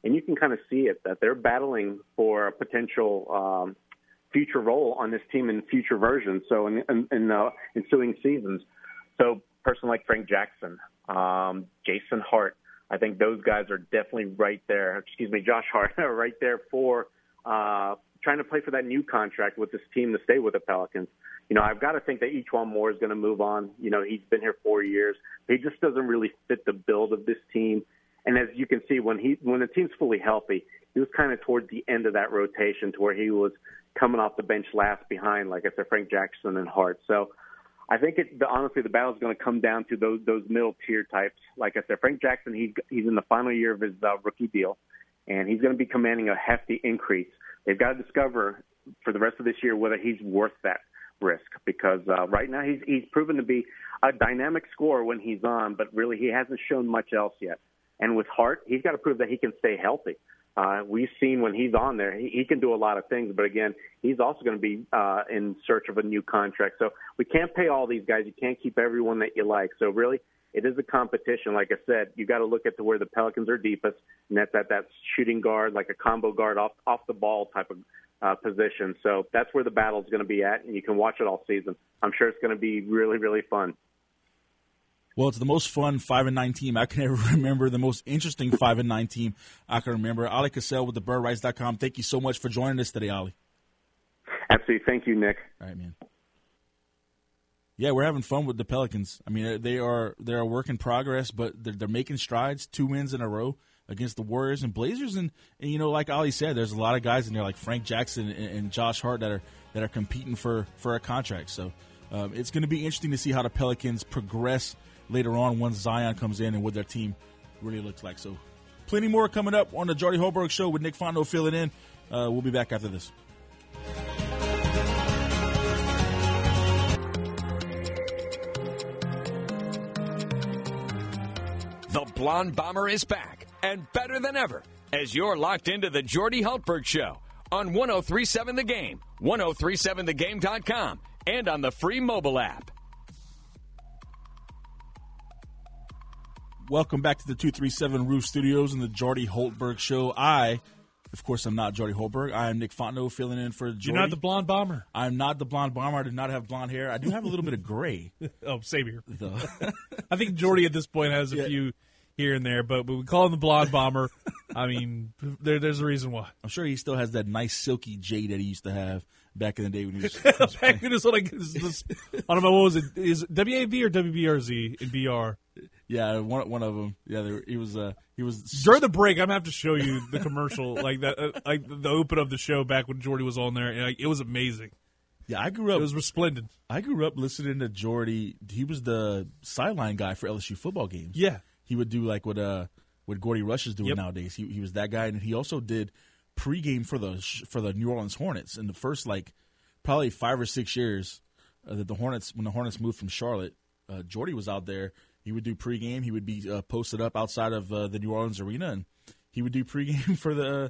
and you can kind of see it, that they're battling for a potential future role on this team in future versions, so in ensuing seasons. So a person like Frank Jackson, Jason Hart, I think those guys are definitely right there. Josh Hart, right there for trying to play for that new contract with this team to stay with the Pelicans. I've got to think that E'Twaun Moore is going to move on. He's been here 4 years. He just doesn't really fit the build of this team. And as you can see, when the team's fully healthy, he was kind of towards the end of that rotation to where he was coming off the bench last behind, like I said, Frank Jackson and Hart. So I think honestly, the battle is going to come down to those middle tier types. Like I said, Frank Jackson, he's in the final year of his rookie deal, and he's going to be commanding a hefty increase. They've got to discover for the rest of this year whether he's worth that risk, because right now he's proven to be a dynamic scorer when he's on, but really he hasn't shown much else yet. And with Hart, he's got to prove that he can stay healthy. We've seen when he's on there, he can do a lot of things, but again, he's also going to be in search of a new contract. So we can't pay all these guys. You can't keep everyone that you like. So really, it is a competition. Like I said, you got to look at where the Pelicans are deepest, and that's at that shooting guard, like a combo guard off the ball type of position. So that's where the battle is going to be at, and you can watch it all season. I'm sure it's going to be really, really fun.
Well, it's the most fun 5-9 team I can ever remember, the most interesting 5-9 team I can remember. Ali Cassell with thebirdwrites.com. Thank you so much for joining us today, Ali.
Absolutely. Thank you, Nick.
All right, man. Yeah, we're having fun with the Pelicans. I mean, they're a work in progress, but they're making strides. 2 wins in a row against the Warriors and Blazers, and like Ali said, there's a lot of guys in there like Frank Jackson and Josh Hart that are competing for a contract. So it's going to be interesting to see how the Pelicans progress later on once Zion comes in and what their team really looks like. So plenty more coming up on the Jordy Holberg Show with Nick Fontenot filling in. We'll be back after this.
The Blonde Bomber is back and better than ever as you're locked into the Jordy Hultberg Show on 103.7 The Game, 103.7thegame.com, and on the free mobile app.
Welcome back to the 237 Roof Studios and the Jordy Holtberg Show. Of course, I'm not Jordy Holtberg. I am Nick Fontenot filling in for Jordy.
You're not the Blonde Bomber.
I'm not the Blonde Bomber. I do not have blonde hair. I do have a little bit of gray.
Oh, same here. I think Jordy at this point has a few here and there, but we call him the Blonde Bomber. I mean, there's a reason why.
I'm sure he still has that nice silky J that he used to have back in the day when he was.
Back in his, I don't know, what was it? Is it WAV or WBRZ in BR?
Yeah, one of them. Yeah, he was.
During the break, I'm gonna have to show you the commercial, like that, like the open of the show back when Jordy was on there. And it was amazing.
Yeah, I grew up.
It was resplendent.
I grew up listening to Jordy. He was the sideline guy for LSU football games.
Yeah,
he would do like what Gordy Rush is doing nowadays. He was that guy, and he also did pregame for the New Orleans Hornets in the first probably 5 or 6 years that when the Hornets moved from Charlotte. Jordy was out there. He would do pregame. He would be posted up outside of the New Orleans arena, and he would do pregame for the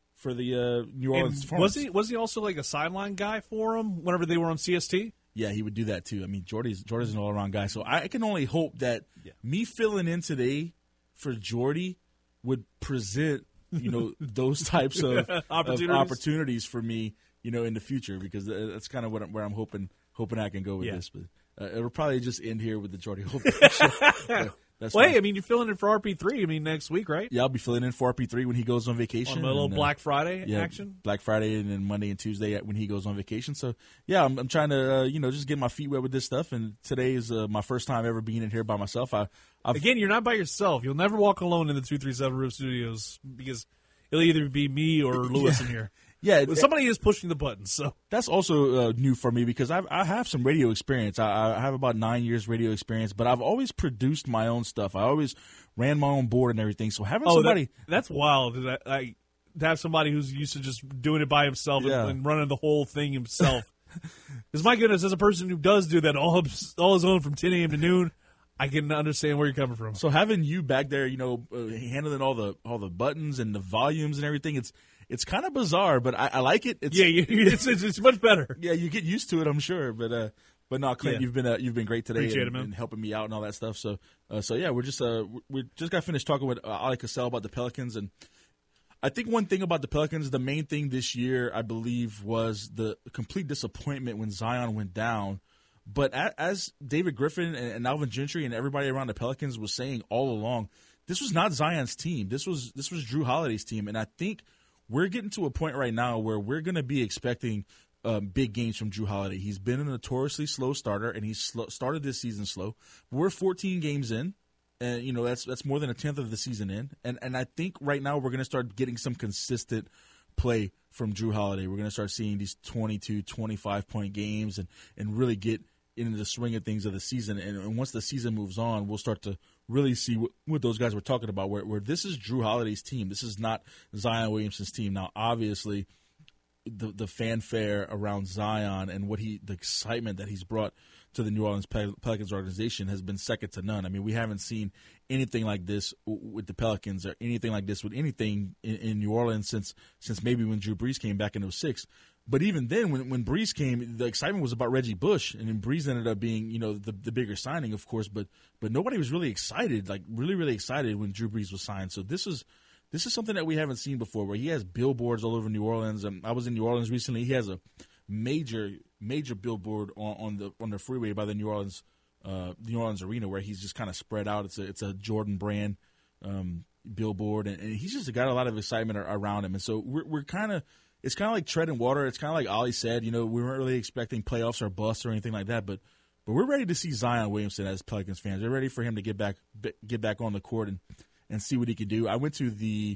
New Orleans Hornets.
Was he also like a sideline guy for them whenever they were on CST?
Yeah, he would do that too. I mean, Jordy's an all around guy. So I can only hope that me filling in today for Jordy would present those types of opportunities for me in the future, because that's kind of where I'm hoping I can go with this. But it'll probably just end here with the Jordy Holberg Show.
Hey, I mean, you're filling in for RP3. I mean, next week, right?
Yeah, I'll be filling in for RP3 when he goes on vacation.
On a little Black Friday action?
Black Friday and then Monday and Tuesday when he goes on vacation. So, yeah, I'm trying to, just get my feet wet with this stuff. And today is my first time ever being in here by myself.
Again, you're not by yourself. You'll never walk alone in the 237 Roof Studios, because it'll either be me or Lewis in here. Yeah, somebody is pushing the buttons. So
that's also new for me, because I have some radio experience. I have about 9 years radio experience, but I've always produced my own stuff. I always ran my own board and everything. So having somebody
that's wild. To have somebody who's used to just doing it by himself and running the whole thing himself. Because my goodness, as a person who does do that all his own from 10 a.m. to noon, I can understand where you're coming from.
So having you back there, handling all the buttons and the volumes and everything, it's kind of bizarre, but I like it.
It's much better.
Yeah, you get used to it, I'm sure. But no, Clint, you've been great today and helping me out and all that stuff. So yeah, we just got finished talking with Ali Cassell about the Pelicans, and I think one thing about the Pelicans, the main thing this year, I believe, was the complete disappointment when Zion went down. But as David Griffin and Alvin Gentry and everybody around the Pelicans was saying all along, this was not Zion's team. This was Jrue Holiday's team. And I think we're getting to a point right now where we're going to be expecting big games from Jrue Holiday. He's been a notoriously slow starter, and he's started this season slow. We're 14 games in. And, that's more than a tenth of the season in. And I think right now we're going to start getting some consistent play from Jrue Holiday. We're going to start seeing these 22, 25-point games and really get into the swing of things of the season. And once the season moves on, we'll start to really see what those guys were talking about, where this is Jrue Holiday's team. This is not Zion Williamson's team. Now, obviously, the fanfare around Zion and the excitement that he's brought to the New Orleans Pelicans organization has been second to none. I mean, we haven't seen anything like this with the Pelicans or anything like this with anything in New Orleans since maybe when Drew Brees came back in 2006. But even then, when Brees came, the excitement was about Reggie Bush, and then Brees ended up being, the bigger signing, of course. But nobody was really excited, like really, really excited when Drew Brees was signed. So this is something that we haven't seen before, where he has billboards all over New Orleans. I was in New Orleans recently. He has a major billboard on the freeway by the New Orleans arena, where he's just kind of spread out. It's a Jordan brand billboard, and he's just got a lot of excitement around him. And so we're kind of. It's kind of like treading water. It's kind of like Ollie said, we weren't really expecting playoffs or busts or anything like that, but we're ready to see Zion Williamson as Pelicans fans. We're ready for him to get back on the court and see what he could do. I went to the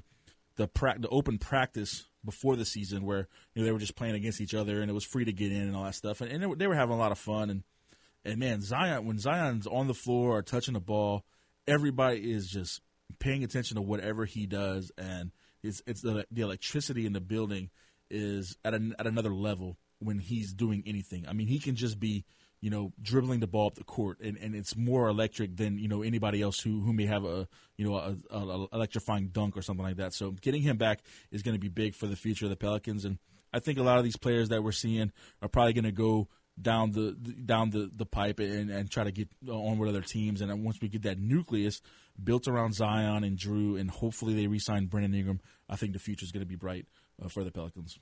open practice before the season where they were just playing against each other, and it was free to get in and all that stuff, and they were having a lot of fun. And man, when Zion's on the floor or touching the ball, everybody is just paying attention to whatever he does, and it's the electricity in the building is at another level when he's doing anything. I mean, he can just be, dribbling the ball up the court, and it's more electric than, anybody else who may have a electrifying dunk or something like that. So getting him back is going to be big for the future of the Pelicans, and I think a lot of these players that we're seeing are probably going to go down the pipe and try to get on with other teams. And once we get that nucleus built around Zion and Jrue, and hopefully they re-sign Brandon Ingram, I think the future is going to be bright for the Pelicans.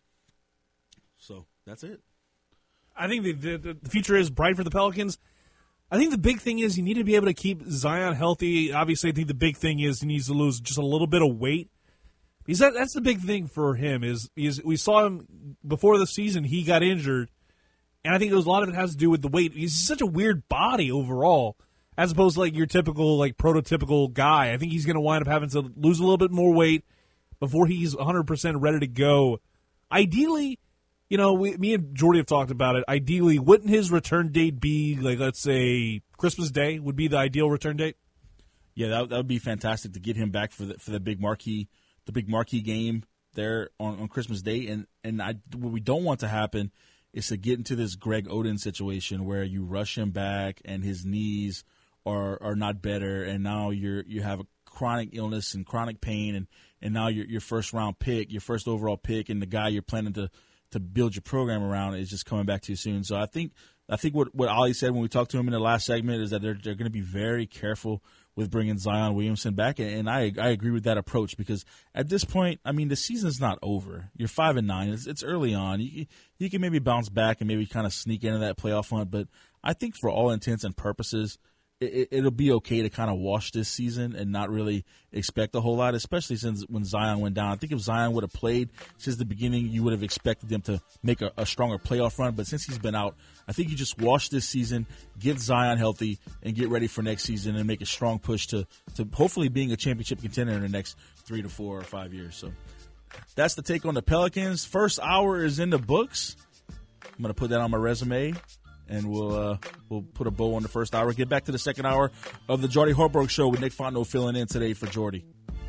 So that's it.
I think the future is bright for the Pelicans. I think the big thing is you need to be able to keep Zion healthy. Obviously, I think the big thing is he needs to lose just a little bit of weight. Because that's the big thing for him is we saw him before the season, he got injured, and I think a lot of it has to do with the weight. He's such a weird body overall, as opposed to like your typical, like prototypical guy. I think he's going to wind up having to lose a little bit more weight before he's 100% ready to go. Ideally, me and Jordy have talked about it. Ideally, wouldn't his return date be, like, let's say, Christmas Day would be the ideal return date?
Yeah, that would be fantastic to get him back for the big marquee game there on Christmas Day. And what we don't want to happen is to get into this Greg Oden situation where you rush him back and his knees are not better, and now you have a chronic illness and chronic pain, and now your first round pick, your first overall pick, and the guy you're planning to build your program around is just coming back too soon. So I think what Ollie said when we talked to him in the last segment is that they're going to be very careful with bringing Zion Williamson back, and I agree with that approach, because at this point, I mean, the season's not over. You're 5-9. It's early on. You can maybe bounce back and maybe kind of sneak into that playoff hunt, but I think for all intents and purposes, it'll be okay to kind of wash this season and not really expect a whole lot, especially since when Zion went down. I think if Zion would have played since the beginning, you would have expected them to make a stronger playoff run. But since he's been out, I think you just wash this season, get Zion healthy, and get ready for next season and make a strong push to hopefully being a championship contender in the next 3 to 4 or 5 years. So that's the take on the Pelicans. First hour is in the books. I'm going to put that on my resume. And we'll put a bow on the first hour. Get back to the second hour of the Jordy Hultberg Show with Nick Fontenot filling in today for Jordy.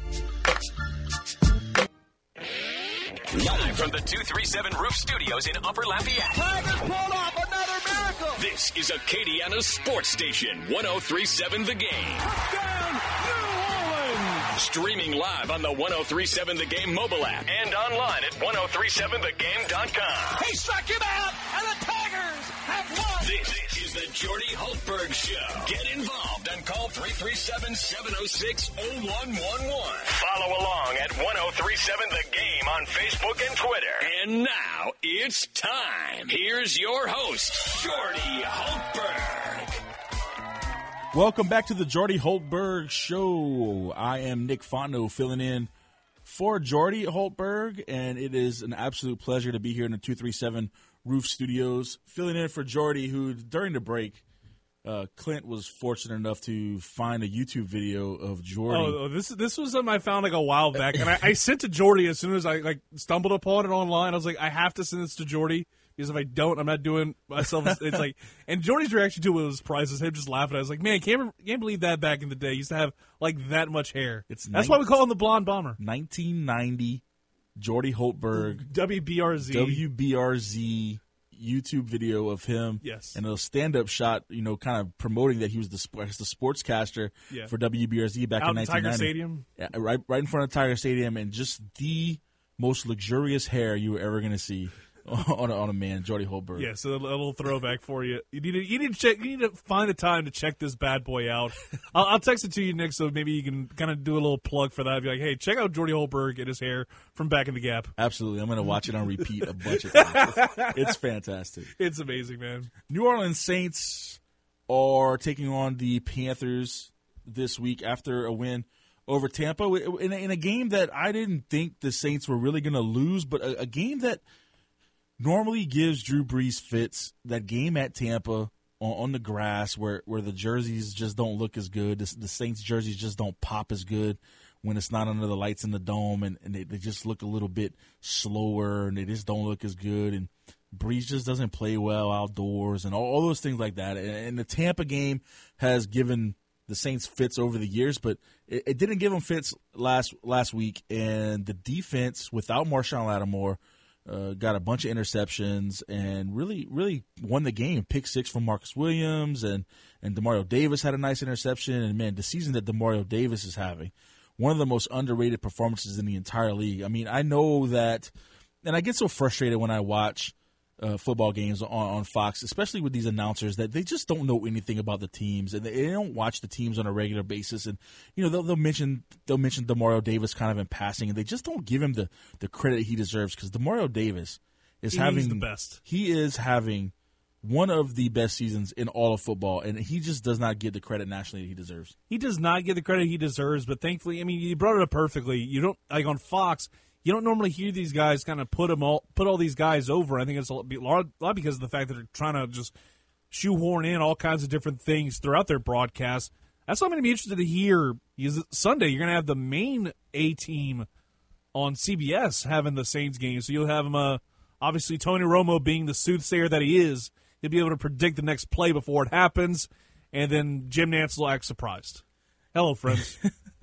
Live from the 237 Roof Studios in Upper Lafayette.
Tigers pulled off another miracle.
This is Acadiana's sports station, 103.7 The Game.
Touchdown, New Orleans.
Streaming live on the 103.7 The Game mobile app and online at 1037thegame.com.
He struck him out, and the Tigers have won.
This is the Jordy Hultberg Show. Get involved and call 337 877-706-0111. Follow along at 1037 The Game on Facebook and Twitter. And now it's time. Here's your host, Jordy Hultberg.
Welcome back to the Jordy Hultberg Show. I am Nick Fontenot filling in for Jordy Hultberg, and it is an absolute pleasure to be here in the 237 Roof Studios, filling in for Jordy, who during the break, Clint was fortunate enough to find a YouTube video of Jordy.
Oh, this was something I found like a while back, and I sent to Jordy as soon as I stumbled upon it online. I was like, I have to send this to Jordy because if I don't, I'm not doing myself. It's like, and Jordy's reaction to it was priceless. Him just laughing. I was like, man, can't believe that back in the day he used to have like that much hair. That's why we call him the Blonde Bomber.
1990, Jordy Hultberg, WBRZ YouTube video of him,
yes,
and a stand-up shot, kind of promoting that he was the sportscaster for WBRZ back in 1990.
Tiger Stadium,
yeah, right in front of Tiger Stadium, and just the most luxurious hair you were ever going to see on a man, Jordy Hultberg.
Yeah, so a little throwback for you. You need to find the time to check this bad boy out. I'll text it to you, Nick, so maybe you can kind of do a little plug for that. Be like, hey, check out Jordy Hultberg and his hair from back in the Gap.
Absolutely, I'm going to watch it on repeat a bunch of times. It's fantastic.
It's amazing, man.
New Orleans Saints are taking on the Panthers this week after a win over Tampa in a game that I didn't think the Saints were really going to lose, but a game that normally gives Drew Brees fits. That game at Tampa on the grass where the jerseys just don't look as good. The Saints jerseys just don't pop as good when it's not under the lights in the dome, and they just look a little bit slower, and they just don't look as good. And Brees just doesn't play well outdoors, and all those things like that. And the Tampa game has given the Saints fits over the years, but it didn't give them fits last week. And the defense without Marshawn Lattimore got a bunch of interceptions and really won the game. Pick six from Marcus Williams, and Demario Davis had a nice interception. And, man, the season that Demario Davis is having, one of the most underrated performances in the entire league. I mean, I know that – and I get so frustrated when I watch football games on Fox, especially with these announcers, that they just don't know anything about the teams, and they don't watch the teams on a regular basis. And they'll mention Demario Davis kind of in passing, and they just don't give him the credit he deserves, because Demario Davis is having
the best.
He is having one of the best seasons in all of football, and he just does not get the credit nationally that he deserves.
He does not get the credit he deserves, but thankfully, I mean, you brought it up perfectly. You don't like on Fox. You don't normally hear these guys kind of put all these guys over. I think it's a lot because of the fact that they're trying to just shoehorn in all kinds of different things throughout their broadcast. That's what I'm going to be interested to hear. Because Sunday, you're going to have the main A team on CBS having the Saints game. So you'll have them, obviously, Tony Romo being the soothsayer that he is. He'll be able to predict the next play before it happens. And then Jim Nantz will act surprised. Hello, friends.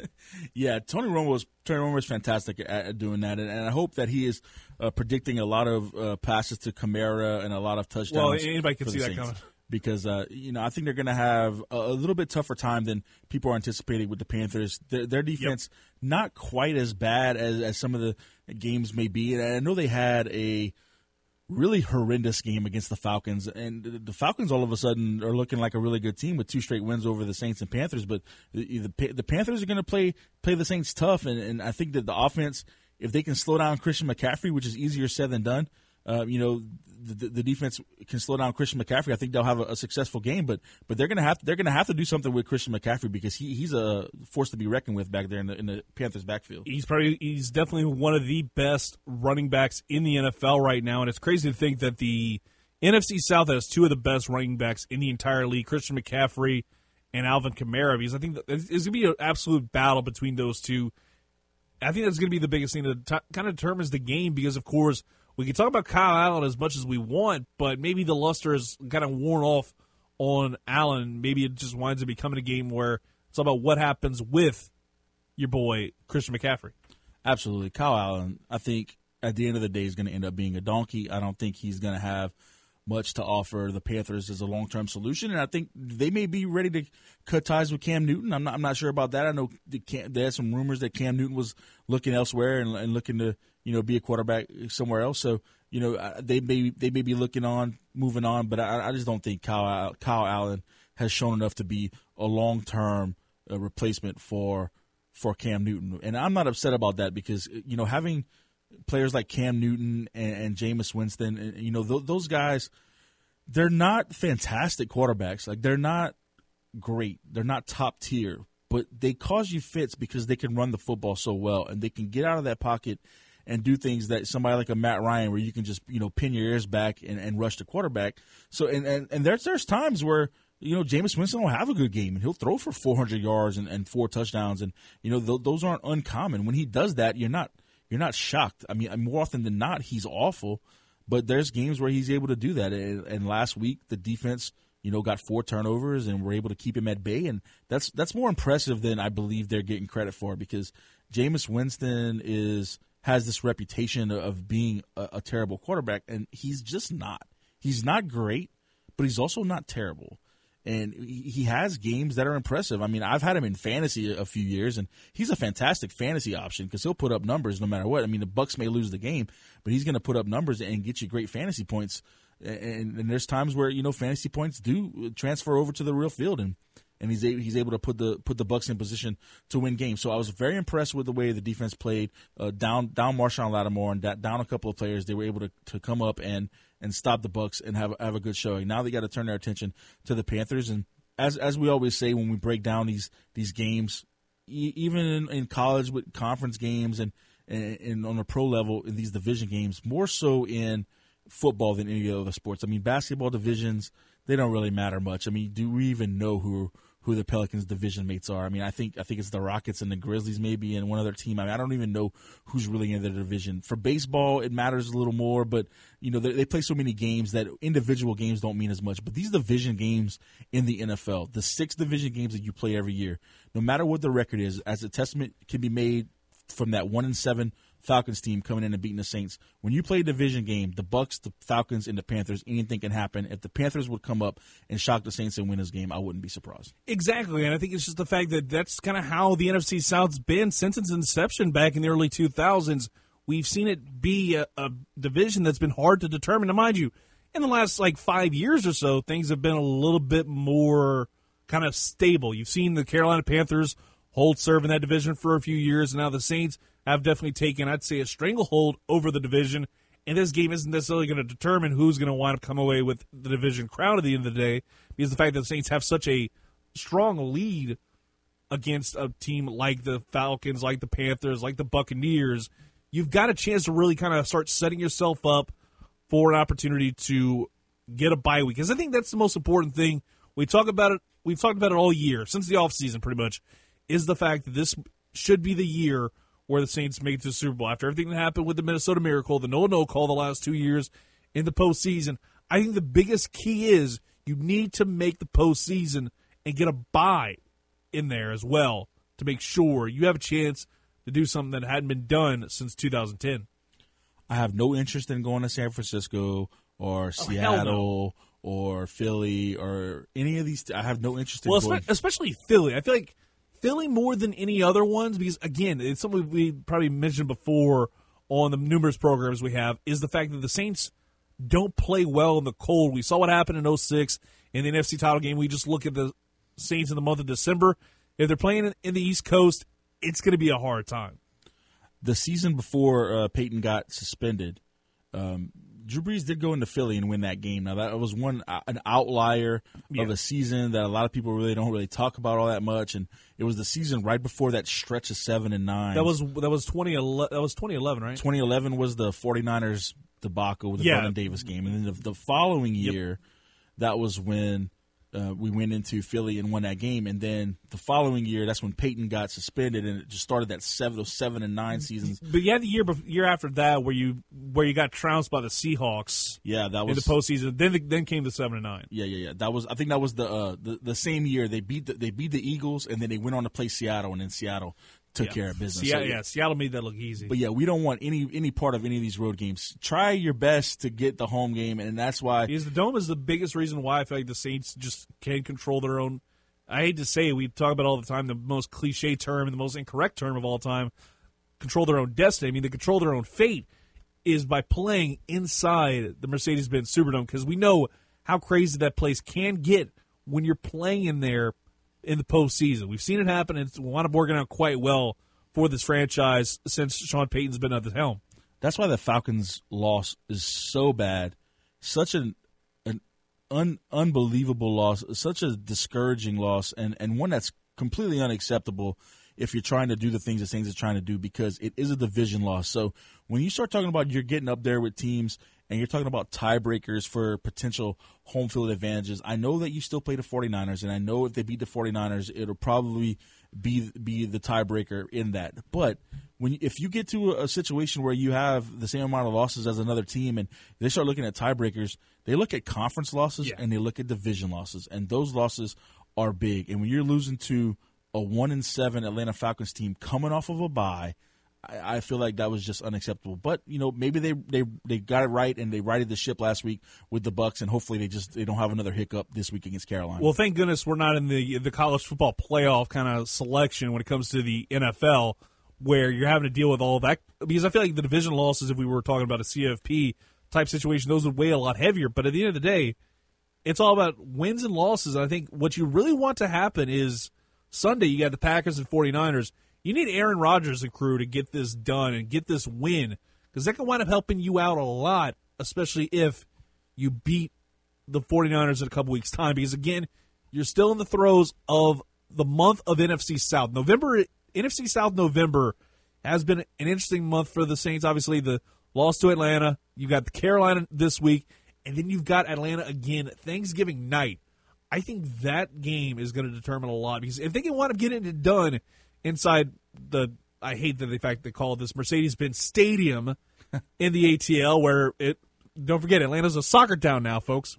Yeah, Tony Romo is fantastic at doing that, and I hope that he is predicting a lot of passes to Kamara and a lot of touchdowns.
Well, anybody can see that coming.
Because I think they're going to have a little bit tougher time than people are anticipating with the Panthers. Their defense not quite as bad as some of the games may be, and I know they had a really horrendous game against the Falcons, and the Falcons all of a sudden are looking like a really good team with 2 straight wins over the Saints and Panthers. But the Panthers are going to play the Saints tough, and I think that the offense, if they can slow down Christian McCaffrey, which is easier said than done, the defense can slow down Christian McCaffrey. I think they'll have a successful game, but they're gonna have to do something with Christian McCaffrey, because he's a force to be reckoned with back there in the Panthers backfield.
He's definitely one of the best running backs in the NFL right now, and it's crazy to think that the NFC South has 2 of the best running backs in the entire league, Christian McCaffrey and Alvin Kamara. Because I think that it's going to be an absolute battle between those two. I think that's going to be the biggest thing that kind of determines the game, because of course, we can talk about Kyle Allen as much as we want, but maybe the luster is kind of worn off on Allen. Maybe it just winds up becoming a game where it's all about what happens with your boy, Christian McCaffrey.
Absolutely. Kyle Allen, I think, at the end of the day, is going to end up being a donkey. I don't think he's going to have much to offer the Panthers as a long-term solution, and I think they may be ready to cut ties with Cam Newton. I'm not sure about that. I know there had some rumors that Cam Newton was looking elsewhere and looking to be a quarterback somewhere else. So they may be moving on, but I just don't think Kyle Allen has shown enough to be a long-term replacement for Cam Newton. And I'm not upset about that because, having players like Cam Newton and Jameis Winston, those guys, they're not fantastic quarterbacks. Like, they're not great. They're not top tier. But they cause you fits because they can run the football so well, and they can get out of that pocket and do things that somebody like a Matt Ryan, where you can just pin your ears back and rush the quarterback. So and there's times where Jameis Winston will have a good game and he'll throw for 400 yards and 4 touchdowns, and those aren't uncommon. When he does that, you're not shocked. I mean, more often than not, he's awful, but there's games where he's able to do that. And last week, the defense got 4 turnovers and were able to keep him at bay, and that's more impressive than I believe they're getting credit for, because Jameis Winston has this reputation of being a terrible quarterback, and he's just not. He's not great, but he's also not terrible. And he has games that are impressive. I mean, I've had him in fantasy a few years, and he's a fantastic fantasy option because he'll put up numbers no matter what. I mean, the Bucs may lose the game, but he's going to put up numbers and get you great fantasy points. And there's times where fantasy points do transfer over to the real field, and he's able to put the Bucs in position to win games. So I was very impressed with the way the defense played. Down Marshawn Lattimore and down a couple of players, they were able to come up and stop the Bucs and have a good showing. Now they got to turn their attention to the Panthers, and as we always say when we break down these games, even in college with conference games and on a pro level in these division games, more so in football than any other sports. I mean, basketball divisions, they don't really matter much. I mean, do we even know who the Pelicans' division mates are? I mean, I think it's the Rockets and the Grizzlies maybe and one other team. I mean, I don't even know who's really in their division. For baseball, it matters a little more, but they play so many games that individual games don't mean as much. But these division games in the NFL, the 6 division games that you play every year, no matter what the record is, as a testament can be made from that 1-7 Falcons team coming in and beating the Saints. When you play a division game, the Bucs, the Falcons, and the Panthers, anything can happen. If the Panthers would come up and shock the Saints and win this game, I wouldn't be surprised.
Exactly, and I think it's just the fact that that's kind of how the NFC South's been since its inception back in the early 2000s. We've seen it be a division that's been hard to determine. And mind you, in the last 5 years or so, things have been a little bit more kind of stable. You've seen the Carolina Panthers hold serve in that division for a few years, and now the Saints have definitely taken, I'd say, a stranglehold over the division. And this game isn't necessarily going to determine who's going to wind up coming away with the division crown at the end of the day, because the fact that the Saints have such a strong lead against a team like the Falcons, like the Panthers, like the Buccaneers, you've got a chance to really kind of start setting yourself up for an opportunity to get a bye week. Because I think that's the most important thing. We've talked about it all year, since the offseason pretty much, is the fact that this should be the year where the Saints make it to the Super Bowl. After everything that happened with the Minnesota Miracle, the no call the last 2 years in the postseason, I think the biggest key is you need to make the postseason and get a bye in there as well to make sure you have a chance to do something that hadn't been done since 2010.
I have no interest in going to San Francisco or Seattle or Philly or any of these. I have no interest in going.
Especially Philly. I feel like Philly more than any other ones, because, again, it's something we probably mentioned before on the numerous programs we have, is the fact that the Saints don't play well in the cold. We saw what happened in 2006 in the NFC title game. We just look at the Saints in the month of December. If they're playing in the East Coast, it's going to be a hard time.
The season before Peyton got suspended, Drew Brees did go into Philly and win that game. Now, that was an outlier of a season that a lot of people don't really talk about all that much, and it was the season right before that stretch of 7-9.
That was 2011. That was 2011, right?
2011 was the 49ers debacle with the Vernon Davis game, and then the following year, that was when we went into Philly and won that game, and then the following year, that's when Peyton got suspended, and it just started those 7-9 seasons.
But you had the year after that where you got trounced by the Seahawks.
Yeah, that was
in the postseason. Then came the 7-9.
Yeah. I think that was the same year they beat the Eagles, and then they went on to play Seattle, and then Seattle took care of business.
Seattle made that look easy.
But we don't want any part of any of these road games. Try your best to get the home game, and that's why.
Because the Dome is the biggest reason why I feel like the Saints just can't control their own. I hate to say it, we talk about all the time the most cliche term and the most incorrect term of all time, control their own destiny. I mean, they control their own fate is by playing inside the Mercedes-Benz Superdome, because we know how crazy that place can get when you're playing in there in the postseason. We've seen it happen, and it's wound up working out quite well for this franchise since Sean Payton's been at the helm.
That's why the Falcons' loss is so bad, such an unbelievable loss, such a discouraging loss, and one that's completely unacceptable if you're trying to do the things the Saints are trying to do, because it is a division loss. So when you start talking about you're getting up there with teams and you're talking about tiebreakers for potential home field advantages, I know that you still play the 49ers, and I know if they beat the 49ers, it'll probably be the tiebreaker in that. But if you get to a situation where you have the same amount of losses as another team and they start looking at tiebreakers, they look at conference losses and they look at division losses, and those losses are big. And when you're losing to a 1-7 Atlanta Falcons team coming off of a bye, I feel like that was just unacceptable. But maybe they got it right and they righted the ship last week with the Bucs, and hopefully they don't have another hiccup this week against Carolina.
Well, thank goodness we're not in the college football playoff kind of selection when it comes to the NFL, where you're having to deal with all that, because I feel like the division losses, if we were talking about a CFP type situation, those would weigh a lot heavier. But at the end of the day, it's all about wins and losses. And I think what you really want to happen is Sunday you got the Packers and 49ers. You need Aaron Rodgers and crew to get this done and get this win, because that can wind up helping you out a lot, especially if you beat the 49ers in a couple weeks' time. Because, again, you're still in the throes of the month of NFC South. NFC South November has been an interesting month for the Saints. Obviously, the loss to Atlanta. You got the Carolina this week, and then you've got Atlanta again Thanksgiving night. I think that game is going to determine a lot, because if they can wind up getting it done inside I hate that the fact they call this Mercedes-Benz Stadium in the ATL, where don't forget, Atlanta's a soccer town now, folks.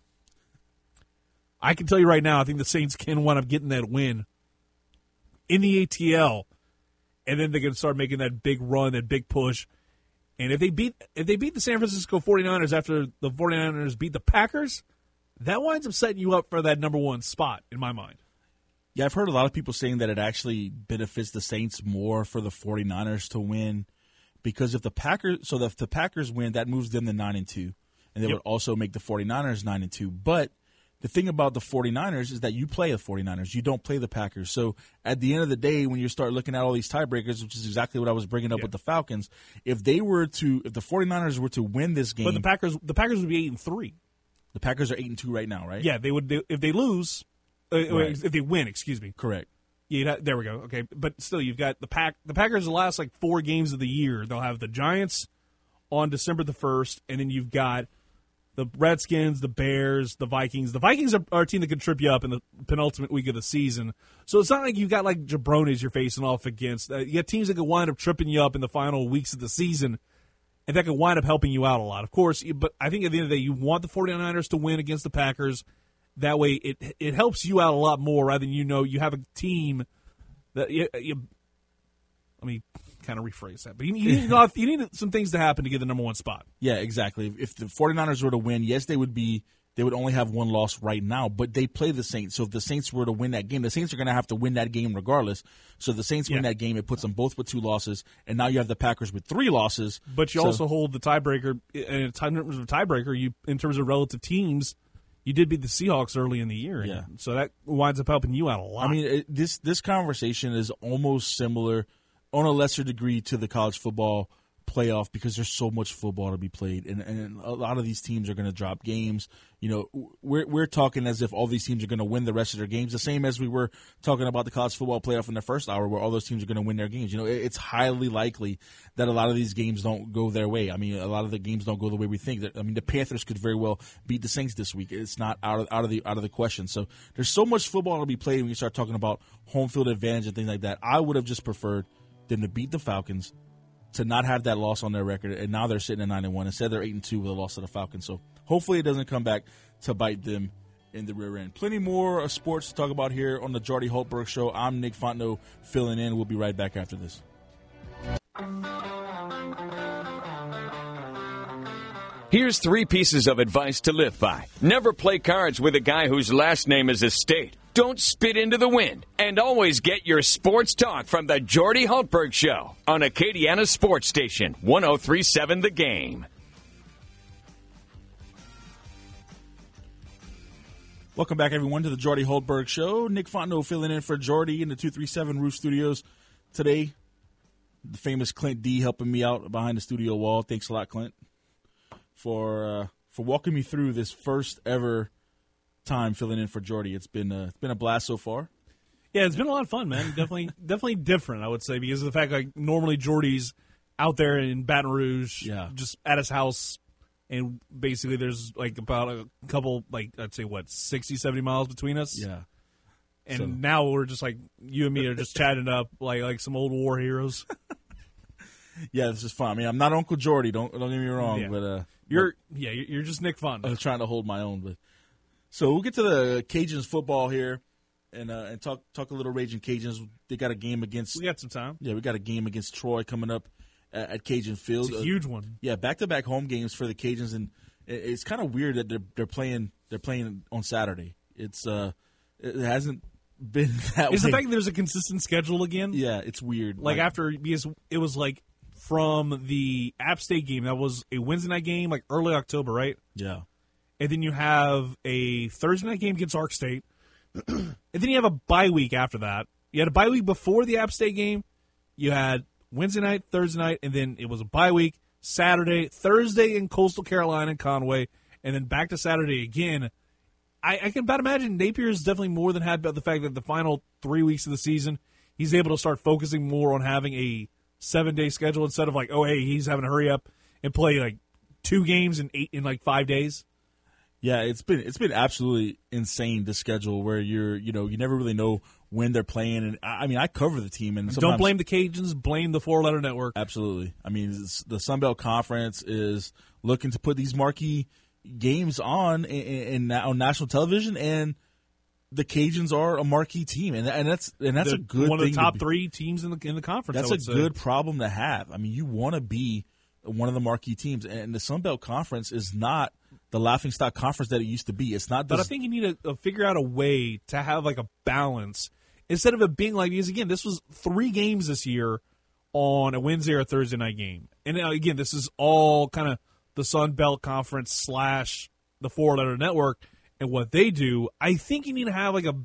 I can tell you right now, I think the Saints can wind up getting that win in the ATL, and then they're going to start making that big run, that big push. And if they beat the San Francisco 49ers after the 49ers beat the Packers, that winds up setting you up for that number one spot, in my mind.
Yeah, I've heard a lot of people saying that it actually benefits the Saints more for the 49ers to win, because if the Packers win, that moves them to 9-2, and they would also make the 49ers 9-2. But the thing about the 49ers is that you play the 49ers. You don't play the Packers. So at the end of the day, when you start looking at all these tiebreakers, which is exactly what I was bringing up with the Falcons, if the 49ers were to win this game.
But the Packers would be 8-3.
The Packers are 8-2 right now, right?
Yeah, they would. If they lose, if they win, excuse me.
Correct.
Yeah, there we go. Okay, but still, you've got the Packers. The last 4 games of the year, they'll have the Giants on December the 1st, and then you've got the Redskins, the Bears, the Vikings. The Vikings are a team that can trip you up in the penultimate week of the season. So it's not like you've got jabronis you're facing off against. You got teams that can wind up tripping you up in the final weeks of the season, and that can wind up helping you out a lot. Of course, but I think at the end of the day, you want the 49ers to win against the Packers. That way, it helps you out a lot more, rather than you have a team that let me kind of rephrase that. But you need some things to happen to get the number one spot.
Yeah, exactly. If the 49ers were to win, yes, they would only have one loss right now, but they play the Saints. So if the Saints were to win that game, the Saints are going to have to win that game regardless. So if the Saints win that game, it puts them both with 2 losses, and now you have the Packers with 3 losses.
But you also hold the tiebreaker, and in terms of tiebreaker, in terms of relative teams, you did beat the Seahawks early in the year.
Yeah.
So that winds up helping you out a lot.
I mean, this conversation is almost similar, on a lesser degree, to the college football playoff, because there's so much football to be played, and a lot of these teams are going to drop games. We're talking as if all these teams are going to win the rest of their games, the same as we were talking about the college football playoff in the first hour, where all those teams are going to win their games. It's highly likely that a lot of these games don't go their way. I mean, a lot of the games don't go the way we think. I mean, the Panthers could very well beat the Saints this week. It's not out of the question. So there's so much football to be played when you start talking about home field advantage and things like that. I would have just preferred them to beat the Falcons, to not have that loss on their record, and now they're sitting at 9-1. Instead, they're 8-2 with a loss to the Falcons. So hopefully it doesn't come back to bite them in the rear end. Plenty more sports to talk about here on the Jordy Hultberg Show. I'm Nick Fontenot filling in. We'll be right back after this.
Here's 3 pieces of advice to live by. Never play cards with a guy whose last name is Estate. Don't spit into the wind. And always get your sports talk from the Jordy Hultberg Show on Acadiana Sports Station, 103.7 The Game.
Welcome back, everyone, to the Jordy Holtberg Show. Nick Fontenot filling in for Jordy in the 237 Roof Studios today. The famous Clint D helping me out behind the studio wall. Thanks a lot, Clint, for walking me through this first ever time filling in for Jordy. It's been a blast so far.
Yeah, it's been a lot of fun, man. Definitely different, I would say, because of the fact like normally Jordy's out there in Baton Rouge, just at his house. And basically there's like about a couple, like I'd say, 60, 70 miles between us?
Yeah.
And now we're just like, you and me are just chatting up like some old war heroes.
Yeah, this is fun. I mean, I'm not Uncle Jordy, don't get me wrong, but
you're just Nick Fontenot.
I was trying to hold my own, but so we'll get to the Cajuns football here and talk a little Raging Cajuns. They got a game against.
We got some time.
Yeah, we got a game against Troy coming up at Cajun Field.
It's a huge one.
Yeah, back-to-back home games for the Cajuns, and it's kind of weird that they're playing on Saturday. It hasn't been that way.
Is the fact that there's a consistent schedule again?
Yeah, it's weird.
Because it was like from the App State game, that was a Wednesday night game, like early October, right?
Yeah.
And then you have a Thursday night game against Ark State. And then you have a bye week after that. You had a bye week before the App State game. You had Wednesday night, Thursday night, and then it was a bye week, Saturday, Thursday in Coastal Carolina and Conway, and then back to Saturday again. I can about imagine Napier is definitely more than happy about the fact that the final 3 weeks of the season, he's able to start focusing more on having a 7-day schedule instead of like, oh, hey, he's having to hurry up and play like 2 games in 5 days.
Yeah, it's been absolutely insane, the schedule where you never really know when they're playing. And I mean, I cover the team, and
don't blame the Cajuns, blame the 4-letter network.
Absolutely. I mean, the Sun Belt Conference is looking to put these marquee games on national television, and the Cajuns are a marquee team, and that's a good thing.
One of the top 3 teams in the conference.
That's a good problem to have. I mean, you want to be one of the marquee teams, and the Sun Belt Conference is not the laughingstock conference that it used to be. It's not.
But I think you need to figure out a way to have like a balance instead of it being like, because again, this was 3 games this year on a Wednesday or a Thursday night game, and again, this is all kind of the Sun Belt Conference / the 4-letter network and what they do. I think you need to have like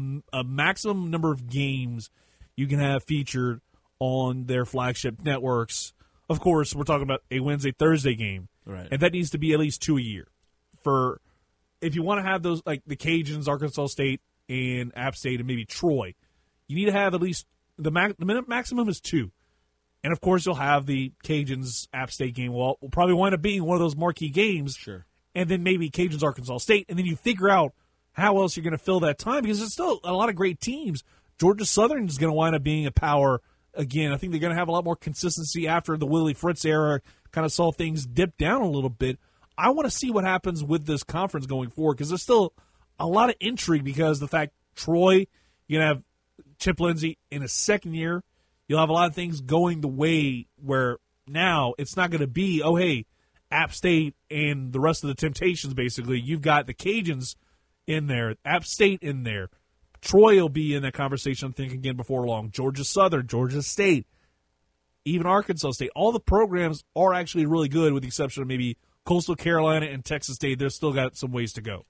a maximum number of games you can have featured on their flagship networks. Of course, we're talking about a Wednesday, Thursday game,
right? And
that needs to be at least 2 a year. For if you want to have those, like the Cajuns, Arkansas State, and App State, and maybe Troy, you need to have at least the maximum is 2. And of course, you'll have the Cajuns App State game. Well, will probably wind up being one of those marquee games.
Sure.
And then maybe Cajuns Arkansas State, and then you figure out how else you're going to fill that time, because there's still a lot of great teams. Georgia Southern is going to wind up being a power again. I think they're going to have a lot more consistency after the Willie Fritz era kind of saw things dip down a little bit. I want to see what happens with this conference going forward, because there's still a lot of intrigue, because the fact Troy, you're going to have Chip Lindsey in his second year. You'll have a lot of things going the way where now it's not going to be, oh, hey, App State and the rest of the Temptations, basically. You've got the Cajuns in there, App State in there. Troy will be in that conversation, I'm thinking, again before long. Georgia Southern, Georgia State, even Arkansas State. All the programs are actually really good, with the exception of maybe Coastal Carolina and Texas State. They've still got some ways to go.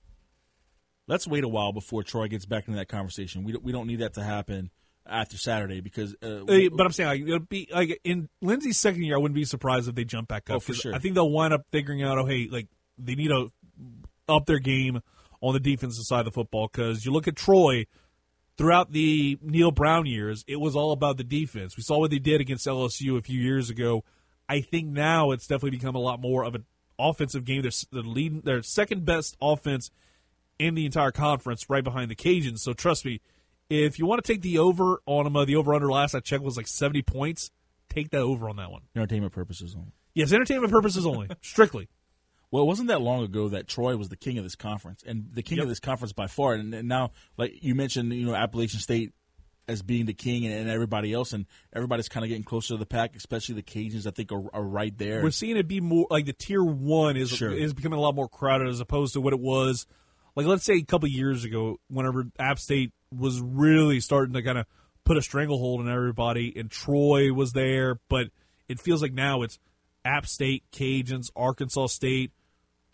Let's wait a while before Troy gets back into that conversation. We don't need that to happen after Saturday, because
but I'm saying, like, it'll be like in Lindsey's second year, I wouldn't be surprised if they jump back up.
Oh, for sure.
I think they'll wind up figuring out, oh, hey, like they need to up their game on the defensive side of the football, because you look at Troy throughout the Neil Brown years, it was all about the defense. We saw what they did against LSU a few years ago. I think now it's definitely become a lot more of an offensive game. They're leading, their second best offense in the entire conference, right behind the Cajuns. So trust me, if you want to take the over on them, the over-under last I checked was like 70 points, take that over on that one.
Entertainment purposes only.
Yes, entertainment purposes only, strictly.
Well, it wasn't that long ago that Troy was the king of this conference, and the king of this conference by far. And now, like you mentioned, Appalachian State as being the king, and everybody else, and everybody's kind of getting closer to the pack, especially the Cajuns, I think, are right there.
We're seeing it be more like the Tier 1 is becoming a lot more crowded as opposed to what it was. Like, let's say a couple years ago, whenever App State was really starting to kind of put a stranglehold on everybody, and Troy was there, but it feels like now it's App State, Cajuns, Arkansas State,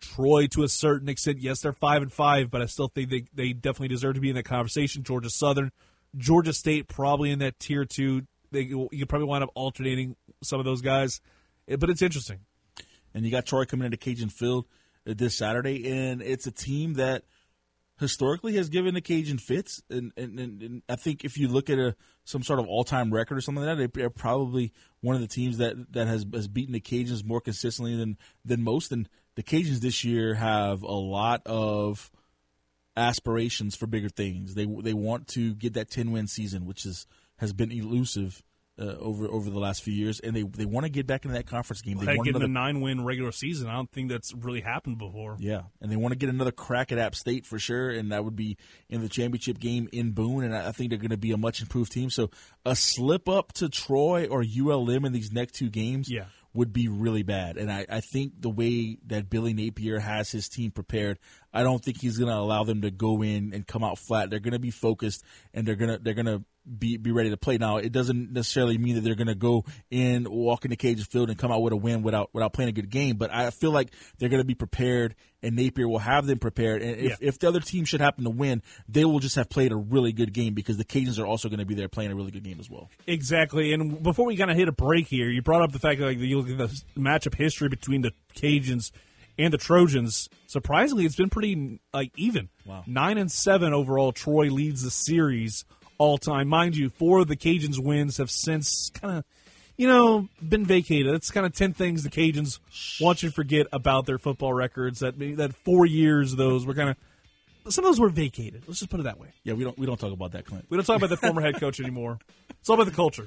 Troy, to a certain extent, yes, they're 5-5, but I still think they definitely deserve to be in that conversation. Georgia Southern, Georgia State, probably in that tier 2. You could probably wind up alternating some of those guys, but it's interesting.
And you got Troy coming into Cajun Field this Saturday, and it's a team that historically has given the Cajun fits. And I think if you look at some sort of all-time record or something like that, they're probably one of the teams that has beaten the Cajuns more consistently than most. And the Cajuns this year have a lot of aspirations for bigger things. They want to get that 10-win season, which has been elusive over the last few years, and they want to get back into that conference game. They want
getting a 9-win regular season. I don't think that's really happened before.
Yeah, and they want to get another crack at App State for sure, and that would be in the championship game in Boone, and I think they're going to be a much improved team. So a slip up to Troy or ULM in these next 2 games would be really bad. And I think the way that Billy Napier has his team prepared, I don't think he's going to allow them to go in and come out flat. They're going to be focused, and they're going to be ready to play. Now, it doesn't necessarily mean that they're going to go in, walk into Cajun Field, and come out with a win without playing a good game. But I feel like they're going to be prepared, and Napier will have them prepared. And if the other team should happen to win, they will just have played a really good game because the Cajuns are also going to be there playing a really good game as well.
Exactly. And before we kind of hit a break here, you brought up the fact that you look at the matchup history between the Cajuns and the Trojans. Surprisingly, it's been pretty even.
Wow.
9-7 overall. Troy leads the series all time. Mind you, 4 of the Cajuns' wins have since kind of, been vacated. That's kind of 10 things the Cajuns want you to forget about their football records. That 4 years, those were kind of, some of those were vacated. Let's just put it that way.
Yeah, we don't talk about that, Clint.
We don't talk about the former head coach anymore. It's all about the culture.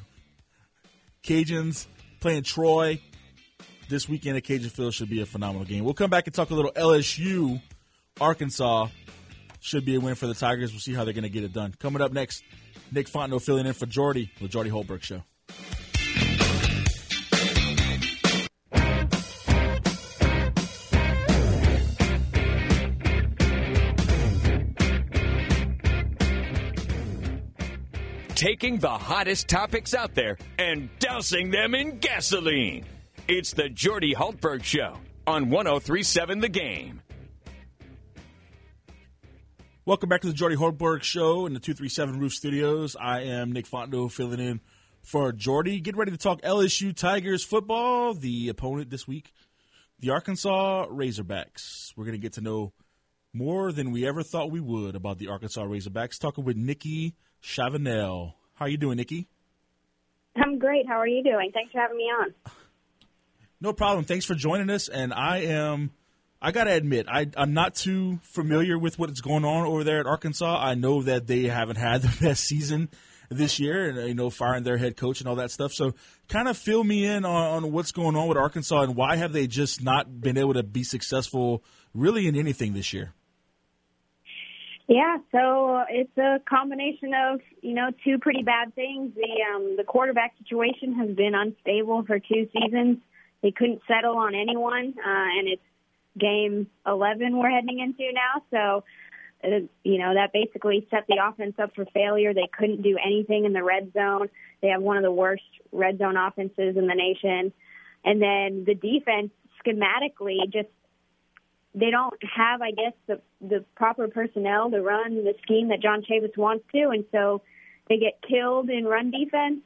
Cajuns playing Troy this weekend at Cajun Field should be a phenomenal game. We'll come back and talk a little LSU. Arkansas should be a win for the Tigers. We'll see how they're going to get it done. Coming up next, Nick Fontenot filling in for Jordy, the Jordy Holtberg Show.
Taking the hottest topics out there and dousing them in gasoline. It's the Jordy Holtberg Show on 103.7 The Game.
Welcome back to the Jordy Holtberg Show in the 237 Roof Studios. I am Nick Fontenot filling in for Jordy. Get ready to talk LSU Tigers football. The opponent this week, the Arkansas Razorbacks. We're going to get to know more than we ever thought we would about the Arkansas Razorbacks. Talking with Nikki Chavanel. How you doing, Nikki?
I'm great. How are you doing? Thanks for having me on.
No problem. Thanks for joining us. And I got to admit, I'm not too familiar with what's going on over there at Arkansas. I know that they haven't had the best season this year and, firing their head coach and all that stuff. So kind of fill me in on what's going on with Arkansas and why have they just not been able to be successful really in anything this year?
Yeah, so it's a combination of, 2 pretty bad things. The quarterback situation has been unstable for 2 seasons. They couldn't settle on anyone, and it's game 11 we're heading into now. So, that basically set the offense up for failure. They couldn't do anything in the red zone. They have one of the worst red zone offenses in the nation. And then the defense, schematically, they don't have, I guess, the proper personnel to run the scheme that John Chavis wants to, and so they get killed in run defense,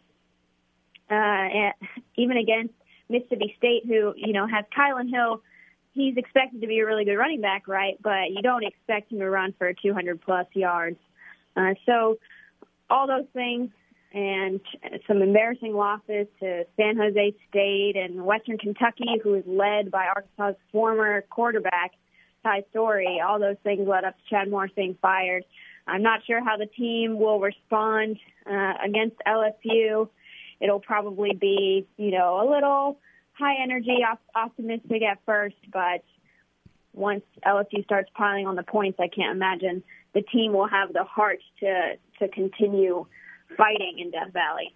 even against Mississippi State, who, has Kylan Hill. He's expected to be a really good running back, right? But you don't expect him to run for 200-plus yards. So all those things and some embarrassing losses to San Jose State and Western Kentucky, who is led by Arkansas's former quarterback, Ty Storey. All those things led up to Chad Morris being fired. I'm not sure how the team will respond against LSU. It'll probably be, a little high energy, optimistic at first, but once LSU starts piling on the points, I can't imagine the team will have the heart to continue fighting in Death Valley.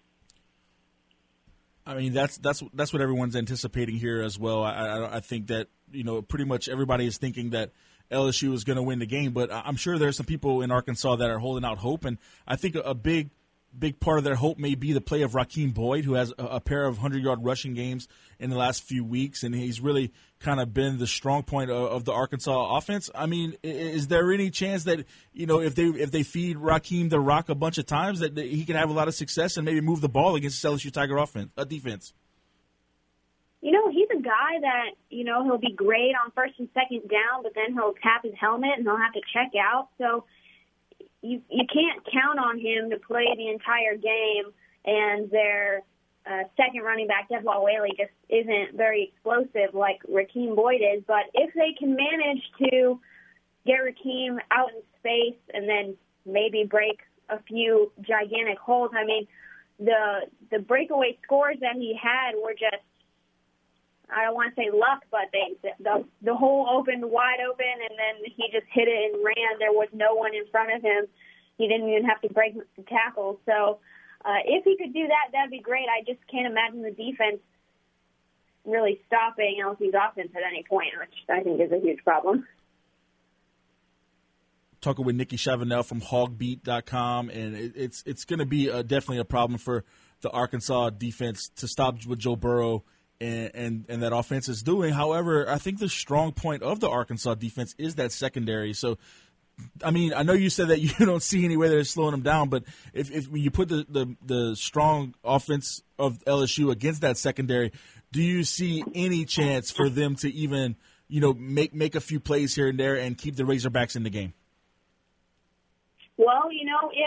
I mean, that's what everyone's anticipating here as well. I think that, pretty much everybody is thinking that LSU is going to win the game, but I'm sure there's some people in Arkansas that are holding out hope, and I think a big big part of their hope may be the play of Rakeem Boyd, who has a pair of 100-yard rushing games in the last few weeks, and he's really kind of been the strong point of the Arkansas offense. I mean, is there any chance that, if they feed Rakeem the rock a bunch of times, that he can have a lot of success and maybe move the ball against the LSU Tiger defense?
He's a guy that, he'll be great on first and second down, but then he'll tap his helmet and he'll have to check out. So you can't count on him to play the entire game, and their second running back, Devlin Whaley, just isn't very explosive like Rakeem Boyd is. But if they can manage to get Rakeem out in space and then maybe break a few gigantic holes, I mean, the breakaway scores that he had were just, I don't want to say luck, but the hole opened wide open, and then he just hit it and ran. There was no one in front of him. He didn't even have to break the tackle. So if he could do that, that'd be great. I just can't imagine the defense really stopping LSU's offense at any point, which I think is a huge problem.
Talking with Nikki Chavanel from hogbeat.com, and it's going to be definitely a problem for the Arkansas defense to stop what Joe Burrow and that offense is doing. However, I think the strong point of the Arkansas defense is that secondary. So, I mean, I know you said that you don't see any way that it's slowing them down, but if you put the strong offense of LSU against that secondary, do you see any chance for them to even, make a few plays here and there and keep the Razorbacks in the game?
Well,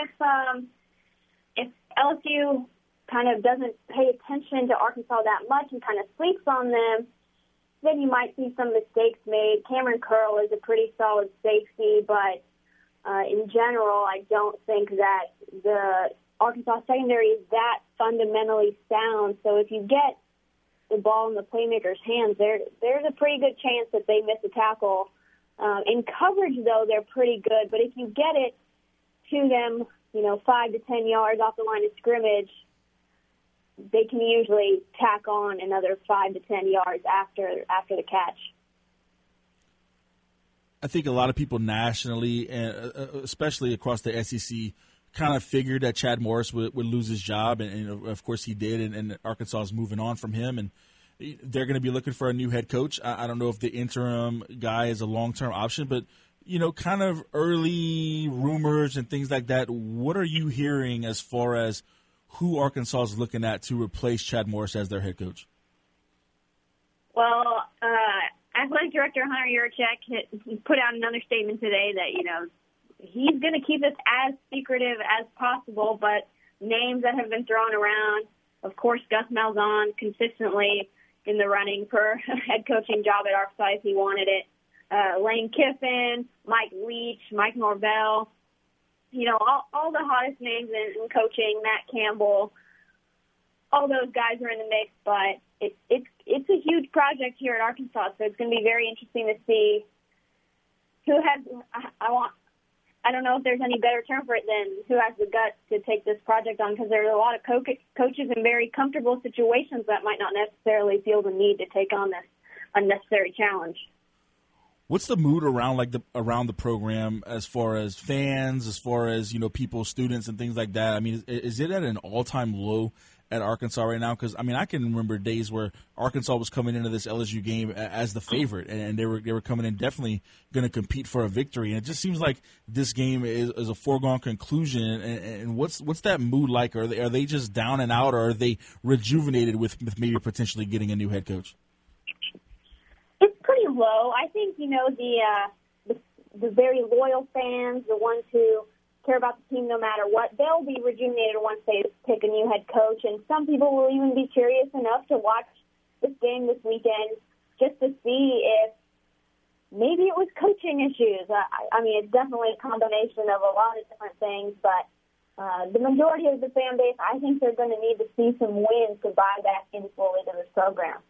if LSU kind of doesn't pay attention to Arkansas that much and kind of sleeps on them, then you might see some mistakes made. Cameron Curl is a pretty solid safety, but in general, I don't think that the Arkansas secondary is that fundamentally sound. So if you get the ball in the playmaker's hands, there's a pretty good chance that they miss a tackle. In coverage, though, they're pretty good. But if you get it to them, 5 to 10 yards off the line of scrimmage, they can usually tack on another 5 to 10 yards after the catch.
I think a lot of people nationally, and especially across the SEC, kind of figured that Chad Morris would lose his job, and of course he did, and Arkansas is moving on from him, and they're going to be looking for a new head coach. I don't know if the interim guy is a long-term option, but kind of early rumors and things like that. What are you hearing as far as who Arkansas is looking at to replace Chad Morris as their head coach?
Well, athletic director Hunter Yurachek put out another statement today that, he's going to keep this as secretive as possible, but names that have been thrown around, of course, Gus Malzahn consistently in the running for a head coaching job at Arkansas if he wanted it. Lane Kiffin, Mike Leach, Mike Norvell, all the hottest names in coaching, Matt Campbell, all those guys are in the mix, but it's a huge project here at Arkansas, so it's going to be very interesting to see who has, I don't know if there's any better term for it than who has the guts to take this project on, because there's a lot of coaches in very comfortable situations that might not necessarily feel the need to take on this unnecessary challenge.
What's the mood around the program as far as fans, as far as people, students, and things like that? I mean, is it at an all-time low at Arkansas right now? Because I can remember days where Arkansas was coming into this LSU game as the favorite, and they were coming in definitely going to compete for a victory. And it just seems like this game is a foregone conclusion. And what's that mood like? Are they just down and out, or are they rejuvenated with maybe potentially getting a new head coach?
Pretty low. I think, the very loyal fans, the ones who care about the team no matter what, they'll be rejuvenated once they pick a new head coach. And some people will even be curious enough to watch this game this weekend just to see if maybe it was coaching issues. It's definitely a combination of a lot of different things, but the majority of the fan base, I think they're going to need to see some wins to buy back in fully to this program.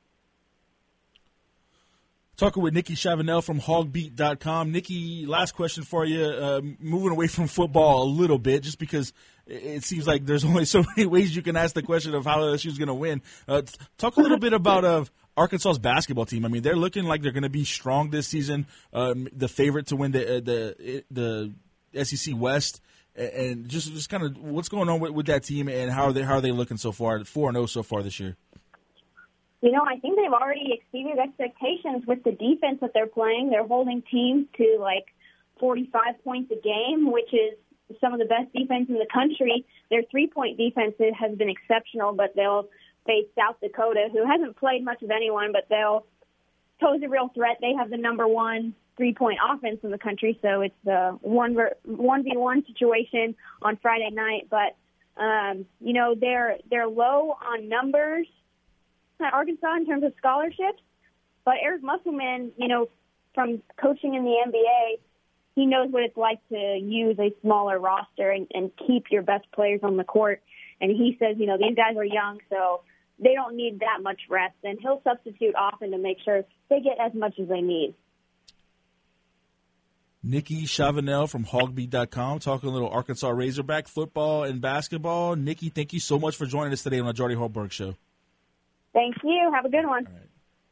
Talking with Nikki Chavanel from hogbeat.com. Nikki, last question for you. Moving away from football a little bit, just because it seems like there's only so many ways you can ask the question of how LSU is going to win. Talk a little bit about Arkansas's basketball team. I mean, they're looking like they're going to be strong this season, the favorite to win the SEC West. and just kind of what's going on with that team and how are they looking so far? 4-0 so far this year.
I think they've already exceeded expectations with the defense that they're playing. They're holding teams to 45 points a game, which is some of the best defense in the country. Their 3-point defense has been exceptional, but they'll face South Dakota, who hasn't played much of anyone, but they'll pose a real threat. They have the number 1 3-point offense in the country, so it's the 1v1 situation on Friday night. But, they're low on numbers at Arkansas in terms of scholarships. But Eric Musselman, from coaching in the NBA, he knows what it's like to use a smaller roster and keep your best players on the court. And he says, these guys are young, so they don't need that much rest. And he'll substitute often to make sure they get as much as they need.
Nikki Chavanel from hogbeat.com talking a little Arkansas Razorback football and basketball. Nikki, thank you so much for joining us today on the Jordy Hultberg Show.
Thank you. Have a good one.
All right.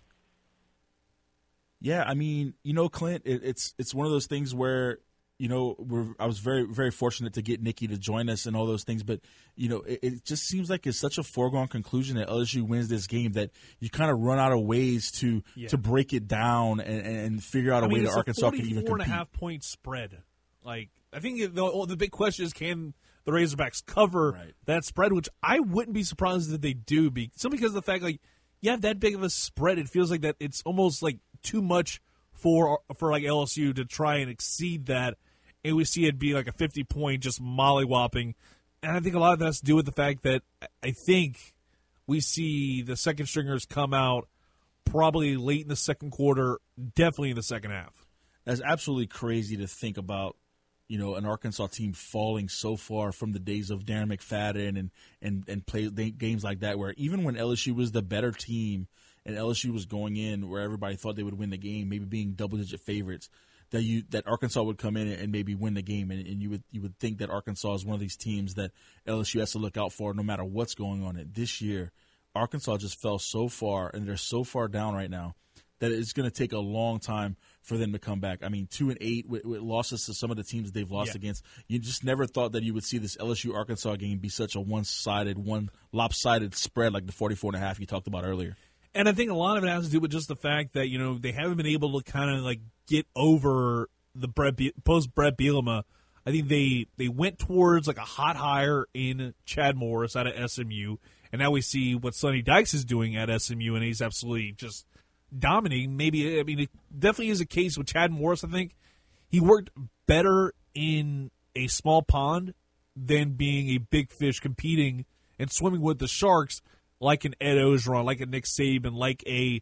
Yeah, I mean, Clint, it's one of those things where, I was very, very fortunate to get Nikki to join us and all those things. But, it just seems like it's such a foregone conclusion that LSU wins this game that you kind of run out of ways to break it down and figure out a way that Arkansas can even compete.
44.5 point spread. I think the big question is, can the Razorbacks cover that spread, which I wouldn't be surprised if they do. Simply because of the fact, you have that big of a spread, it feels like that it's almost too much for LSU to try and exceed that, and we see it be a 50-point just mollywhopping. And I think a lot of that has to do with the fact that I think we see the second stringers come out probably late in the second quarter, definitely in the second half.
That's absolutely crazy to think about. An Arkansas team falling so far from the days of Darren McFadden and play games like that, where even when LSU was the better team and LSU was going in where everybody thought they would win the game, maybe being double-digit favorites, that Arkansas would come in and maybe win the game, and you would think that Arkansas is one of these teams that LSU has to look out for no matter what's going on. This year, Arkansas just fell so far, and they're so far down right now that it's going to take a long time for them to come back. I mean, 2-8 with losses to some of the teams they've lost against. You just never thought that you would see this LSU-Arkansas game be such a one-sided, lopsided spread like the 44.5 you talked about earlier.
And I think a lot of it has to do with just the fact that, they haven't been able to kind of get over the post-Brett Bielema. I think they went towards a hot hire in Chad Morris out of SMU, and now we see what Sonny Dykes is doing at SMU, and he's absolutely just dominating. It definitely is a case with Chad Morris. I think he worked better in a small pond than being a big fish competing and swimming with the sharks, like an Ed Ogeron, like a Nick Saban, like a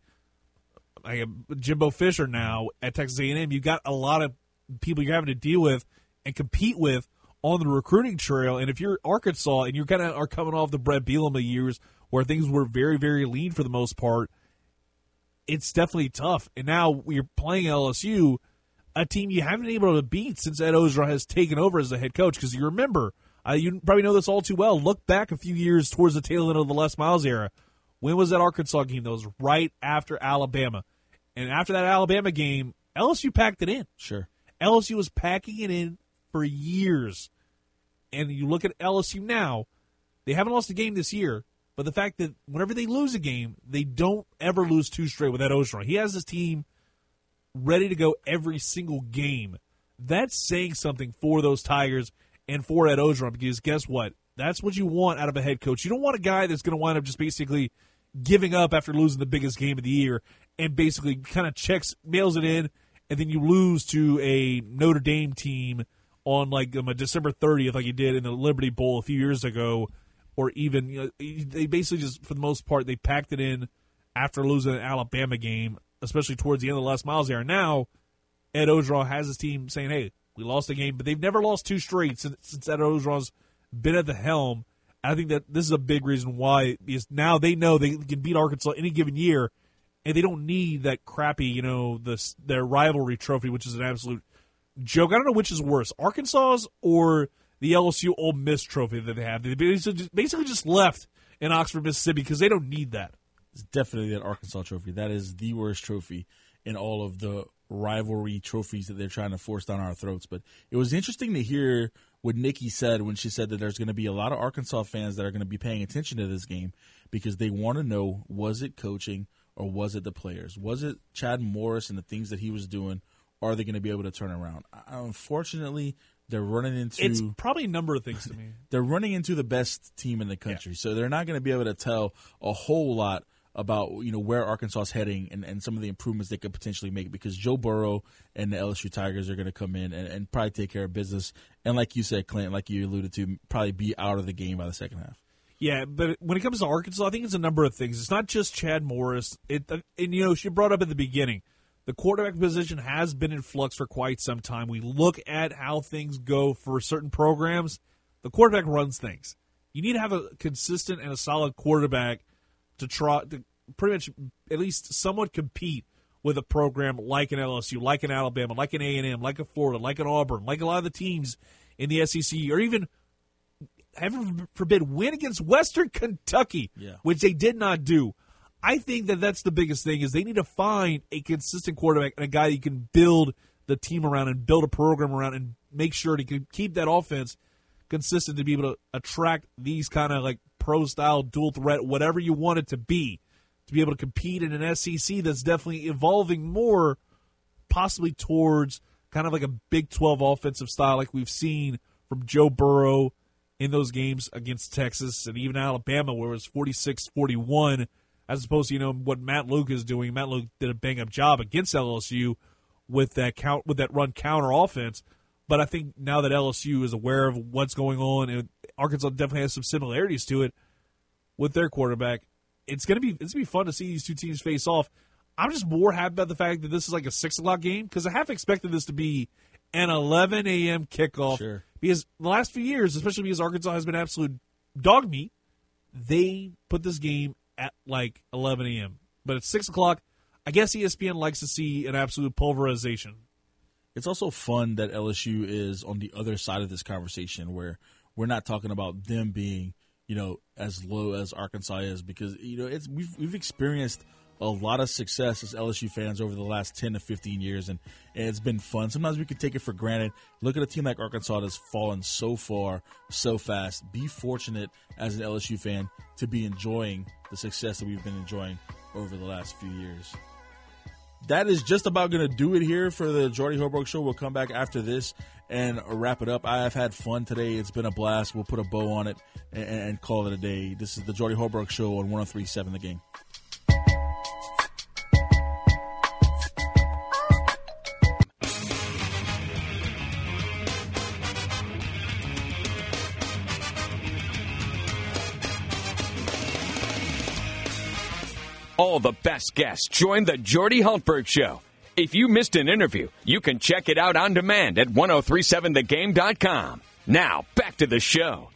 Jimbo Fisher now at Texas A&M. You've got a lot of people you're having to deal with and compete with on the recruiting trail. And if you're Arkansas and you kind of are coming off the Brett Bielema years where things were very, very lean for the most part, it's definitely tough. And now you're playing LSU, a team you haven't been able to beat since Ed Ogeron has taken over as the head coach. Because you remember, you probably know this all too well, look back a few years towards the tail end of the Les Miles era. When was that Arkansas game? That was right after Alabama. And after that Alabama game, LSU packed it in.
Sure.
LSU was packing it in for years. And you look at LSU now, they haven't lost a game this year. But the fact that whenever they lose a game, they don't ever lose two straight with Ed Ogeron. He has his team ready to go every single game. That's saying something for those Tigers and for Ed Ogeron, because guess what? That's what you want out of a head coach. You don't want a guy that's going to wind up just basically giving up after losing the biggest game of the year and basically kind of mails it in, and then you lose to a Notre Dame team on a December 30th like you did in the Liberty Bowl a few years ago. Or even, they basically just, for the most part, they packed it in after losing an Alabama game, especially towards the end of the Les Miles era. Now, Ed Ogeron has his team saying, hey, we lost a game, but they've never lost two straight since Ed Ogeron's been at the helm. I think that this is a big reason why, because now they know they can beat Arkansas any given year, and they don't need that crappy, their rivalry trophy, which is an absolute joke. I don't know which is worse, Arkansas's or the LSU Ole Miss trophy that they have. They basically just left in Oxford, Mississippi, because they don't need that.
It's definitely that Arkansas trophy. That is the worst trophy in all of the rivalry trophies that they're trying to force down our throats. But it was interesting to hear what Nikki said when she said that there's going to be a lot of Arkansas fans that are going to be paying attention to this game because they want to know, was it coaching or was it the players? Was it Chad Morris and the things that he was doing? Are they going to be able to turn around? Unfortunately, they're running into...
It's probably a number of things to me.
They're running into the best team in the country, so they're not going to be able to tell a whole lot about where Arkansas is heading and some of the improvements they could potentially make because Joe Burrow and the LSU Tigers are going to come in and probably take care of business. And like you said, Clint, like you alluded to, probably be out of the game by the second half.
Yeah, but when it comes to Arkansas, I think it's a number of things. It's not just Chad Morris. She brought up at the beginning, the quarterback position has been in flux for quite some time. We look at how things go for certain programs. The quarterback runs things. You need to have a consistent and a solid quarterback to try to pretty much at least somewhat compete with a program like an LSU, like an Alabama, like an A&M, like a Florida, like an Auburn, like a lot of the teams in the SEC, or even, heaven forbid, win against Western Kentucky, which they did not do. I think that's the biggest thing is they need to find a consistent quarterback and a guy you can build the team around and build a program around and make sure to keep that offense consistent to be able to attract these kind of like pro-style, dual threat, whatever you want it to be able to compete in an SEC that's definitely evolving more possibly towards kind of like a Big 12 offensive style like we've seen from Joe Burrow in those games against Texas and even Alabama where it was 46-41 as opposed to, what Matt Luke is doing. Matt Luke did a bang-up job against LSU with that run counter offense. But I think now that LSU is aware of what's going on, and Arkansas definitely has some similarities to it with their quarterback, it's gonna be fun to see these two teams face off. I'm just more happy about the fact that this is like a 6 o'clock game because I half expected this to be an 11 a.m. kickoff.
Sure.
Because the last few years, especially because Arkansas has been absolute dog meat, they put this game at like 11 a.m. But it's 6 o'clock. I guess ESPN likes to see an absolute pulverization.
It's also fun that LSU is on the other side of this conversation where we're not talking about them being, as low as Arkansas is because, we've experienced a lot of success as LSU fans over the last 10 to 15 years, and it's been fun. Sometimes we can take it for granted. Look at a team like Arkansas that's fallen so far, so fast. Be fortunate as an LSU fan to be enjoying the success that we've been enjoying over the last few years. That is just about going to do it here for the Jordy Holbrook Show. We'll come back after this and wrap it up. I have had fun today. It's been a blast. We'll put a bow on it and call it a day. This is the Jordy Holbrook Show on 103.7 The Game.
All the best guests join the Jordy Hultberg Show. If you missed an interview, you can check it out on demand at 1037thegame.com. Now, back to the show.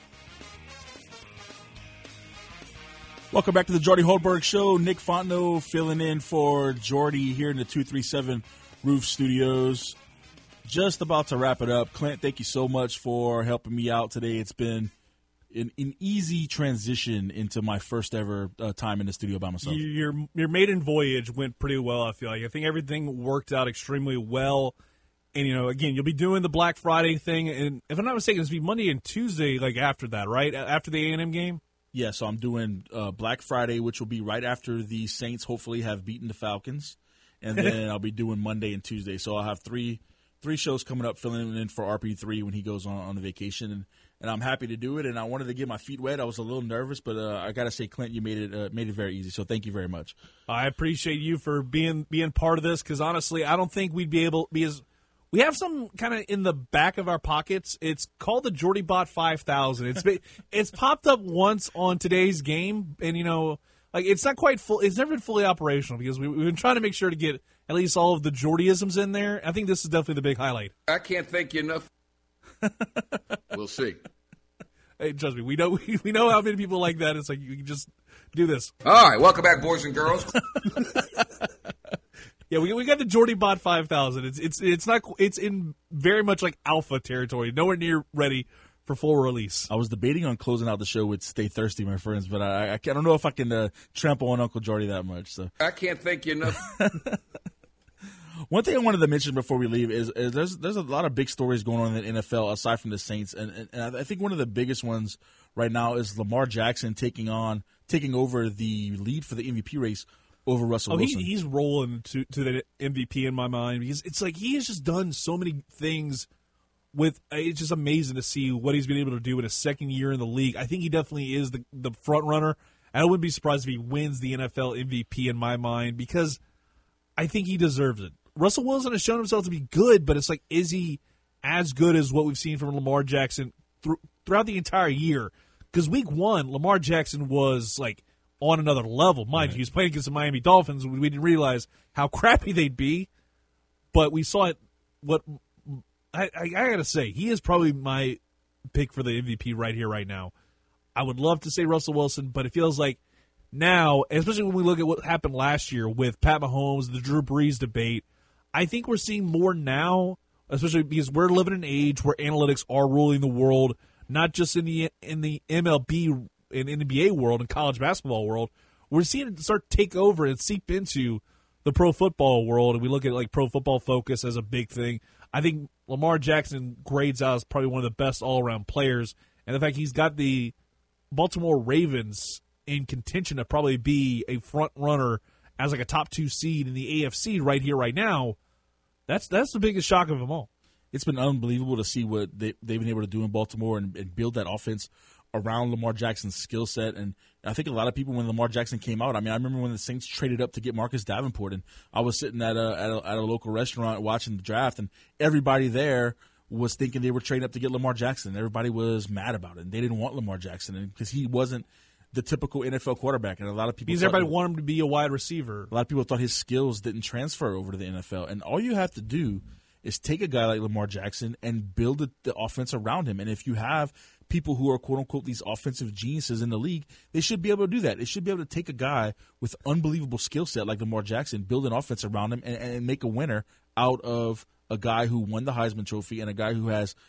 Welcome back to the Jordy Holbrook Show. Nick Fontenot filling in for Jordy here in the 237 Roof Studios. Just about to wrap it up. Clint, thank you so much for helping me out today. It's been an easy transition into my first ever time in the studio by myself.
Your maiden voyage went pretty well, I feel like. I think everything worked out extremely well. And, again, you'll be doing the Black Friday thing. And if I'm not mistaken, it's going to be Monday and Tuesday, like after that, right? After the A&M game?
Yeah, so I'm doing Black Friday, which will be right after the Saints hopefully have beaten the Falcons. And then I'll be doing Monday and Tuesday. So I'll have three shows coming up, filling in for RP3 when he goes on the vacation. And I'm happy to do it, and I wanted to get my feet wet. I was a little nervous, but I got to say, Clint, you made it very easy, so thank you very much.
I appreciate you for being part of this because, honestly, I don't think we'd be able – because we have some kind of in the back of our pockets. It's called the JordyBot 5000. It's popped up once on today's game, and, it's not quite full – it's never been fully operational because we've been trying to make ssure to get at least all of the Jordyisms in there. I think this is definitely the big highlight.
I can't thank you enough. We'll see.
Hey, trust me, we know how many people like that. It's like you can just do this.
All right, welcome back, boys and girls.
Yeah, we got the JordyBot 5000. It's in very much like alpha territory, nowhere near ready for full release.
I was debating on closing out the show with "Stay Thirsty," my friends, but I don't know if I can trample on Uncle Jordy that much. So
I can't thank you enough.
One thing I wanted to mention before we leave is there's a lot of big stories going on in the NFL aside from the Saints, and I think one of the biggest ones right now is Lamar Jackson taking over the lead for the MVP race over Russell Wilson.
He's rolling to the MVP in my mind because it's like he has just done so many things. It's just amazing to see what he's been able to do in his second year in the league. I think he definitely is the front runner. I wouldn't be surprised if he wins the NFL MVP in my mind because I think he deserves it. Russell Wilson has shown himself to be good, but it's like, is he as good as what we've seen from Lamar Jackson throughout the entire year? Because week 1, Lamar Jackson was like on another level. Mind you, he was playing against the Miami Dolphins. We didn't realize how crappy they'd be, but we saw it. What I got to say, he is probably my pick for the MVP right here, right now. I would love to say Russell Wilson, but it feels like now, especially when we look at what happened last year with Pat Mahomes, the Drew Brees debate, I think we're seeing more now, especially because we're living in an age where analytics are ruling the world, not just in the MLB and NBA world and college basketball world. We're seeing it start to take over and seep into the pro football world, and we look at like Pro Football Focus as a big thing. I think Lamar Jackson grades out as probably one of the best all-around players, and the fact he's got the Baltimore Ravens in contention to probably be a front runner as like a top 2 seed in the AFC right here, right now, that's the biggest shock of them all.
It's been unbelievable to see what they've been able to do in Baltimore and build that offense around Lamar Jackson's skill set. And I think a lot of people, when Lamar Jackson came out, I remember when the Saints traded up to get Marcus Davenport, and I was sitting at a local restaurant watching the draft, and everybody there was thinking they were trading up to get Lamar Jackson. Everybody was mad about it, and they didn't want Lamar Jackson because he wasn't the typical NFL quarterback, and a lot of people.
Because everybody wanted him to be a wide receiver.
A lot of people thought his skills didn't transfer over to the NFL, and all you have to do is take a guy like Lamar Jackson and build the offense around him. And if you have people who are quote unquote these offensive geniuses in the league, they should be able to do that. They should be able to take a guy with unbelievable skill set like Lamar Jackson, build an offense around him, and make a winner out of a guy who won the Heisman Trophy and a guy who has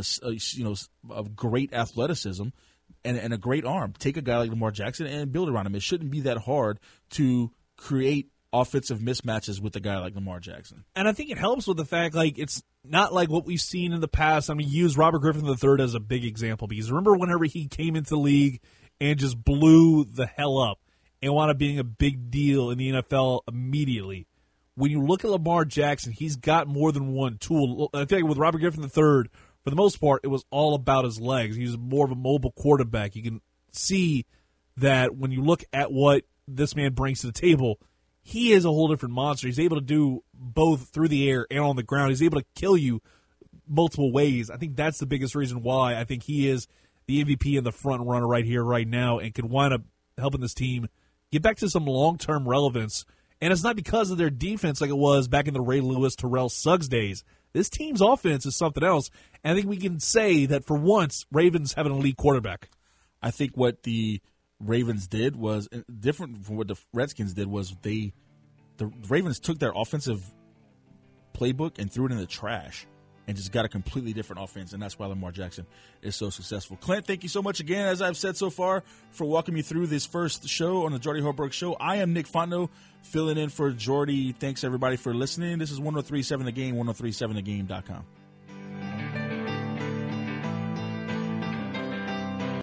a great athleticism and a great arm. Take a guy like Lamar Jackson and build around him. It shouldn't be that hard to create offensive mismatches with a guy like Lamar Jackson.
And I think it helps with the fact, like, it's not like what we've seen in the past. I mean, use Robert Griffin III as a big example, because remember whenever he came into the league and just blew the hell up and wound up being a big deal in the NFL immediately. When you look at Lamar Jackson, he's got more than one tool. I think with Robert Griffin III, for the most part, it was all about his legs. He was more of a mobile quarterback. You can see that when you look at what this man brings to the table, he is a whole different monster. He's able to do both through the air and on the ground. He's able to kill you multiple ways. I think that's the biggest reason why I think he is the MVP and the front runner right here, right now, and can wind up helping this team get back to some long-term relevance. And it's not because of their defense like it was back in the Ray Lewis, Terrell Suggs days. This team's offense is something else. And I think we can say that for once, Ravens have an elite quarterback.
I think what the Ravens did was different from what the Redskins did. Was the Ravens took their offensive playbook and threw it in the trash and just got a completely different offense, and that's why Lamar Jackson is so successful. Clint, thank you so much again, as I've said so far, for walking me through this first show on the Jordy Holbrook Show. I am Nick Fontenot, filling in for Jordy. Thanks, everybody, for listening. This is 103.7 The Game, 103.7thegame.com.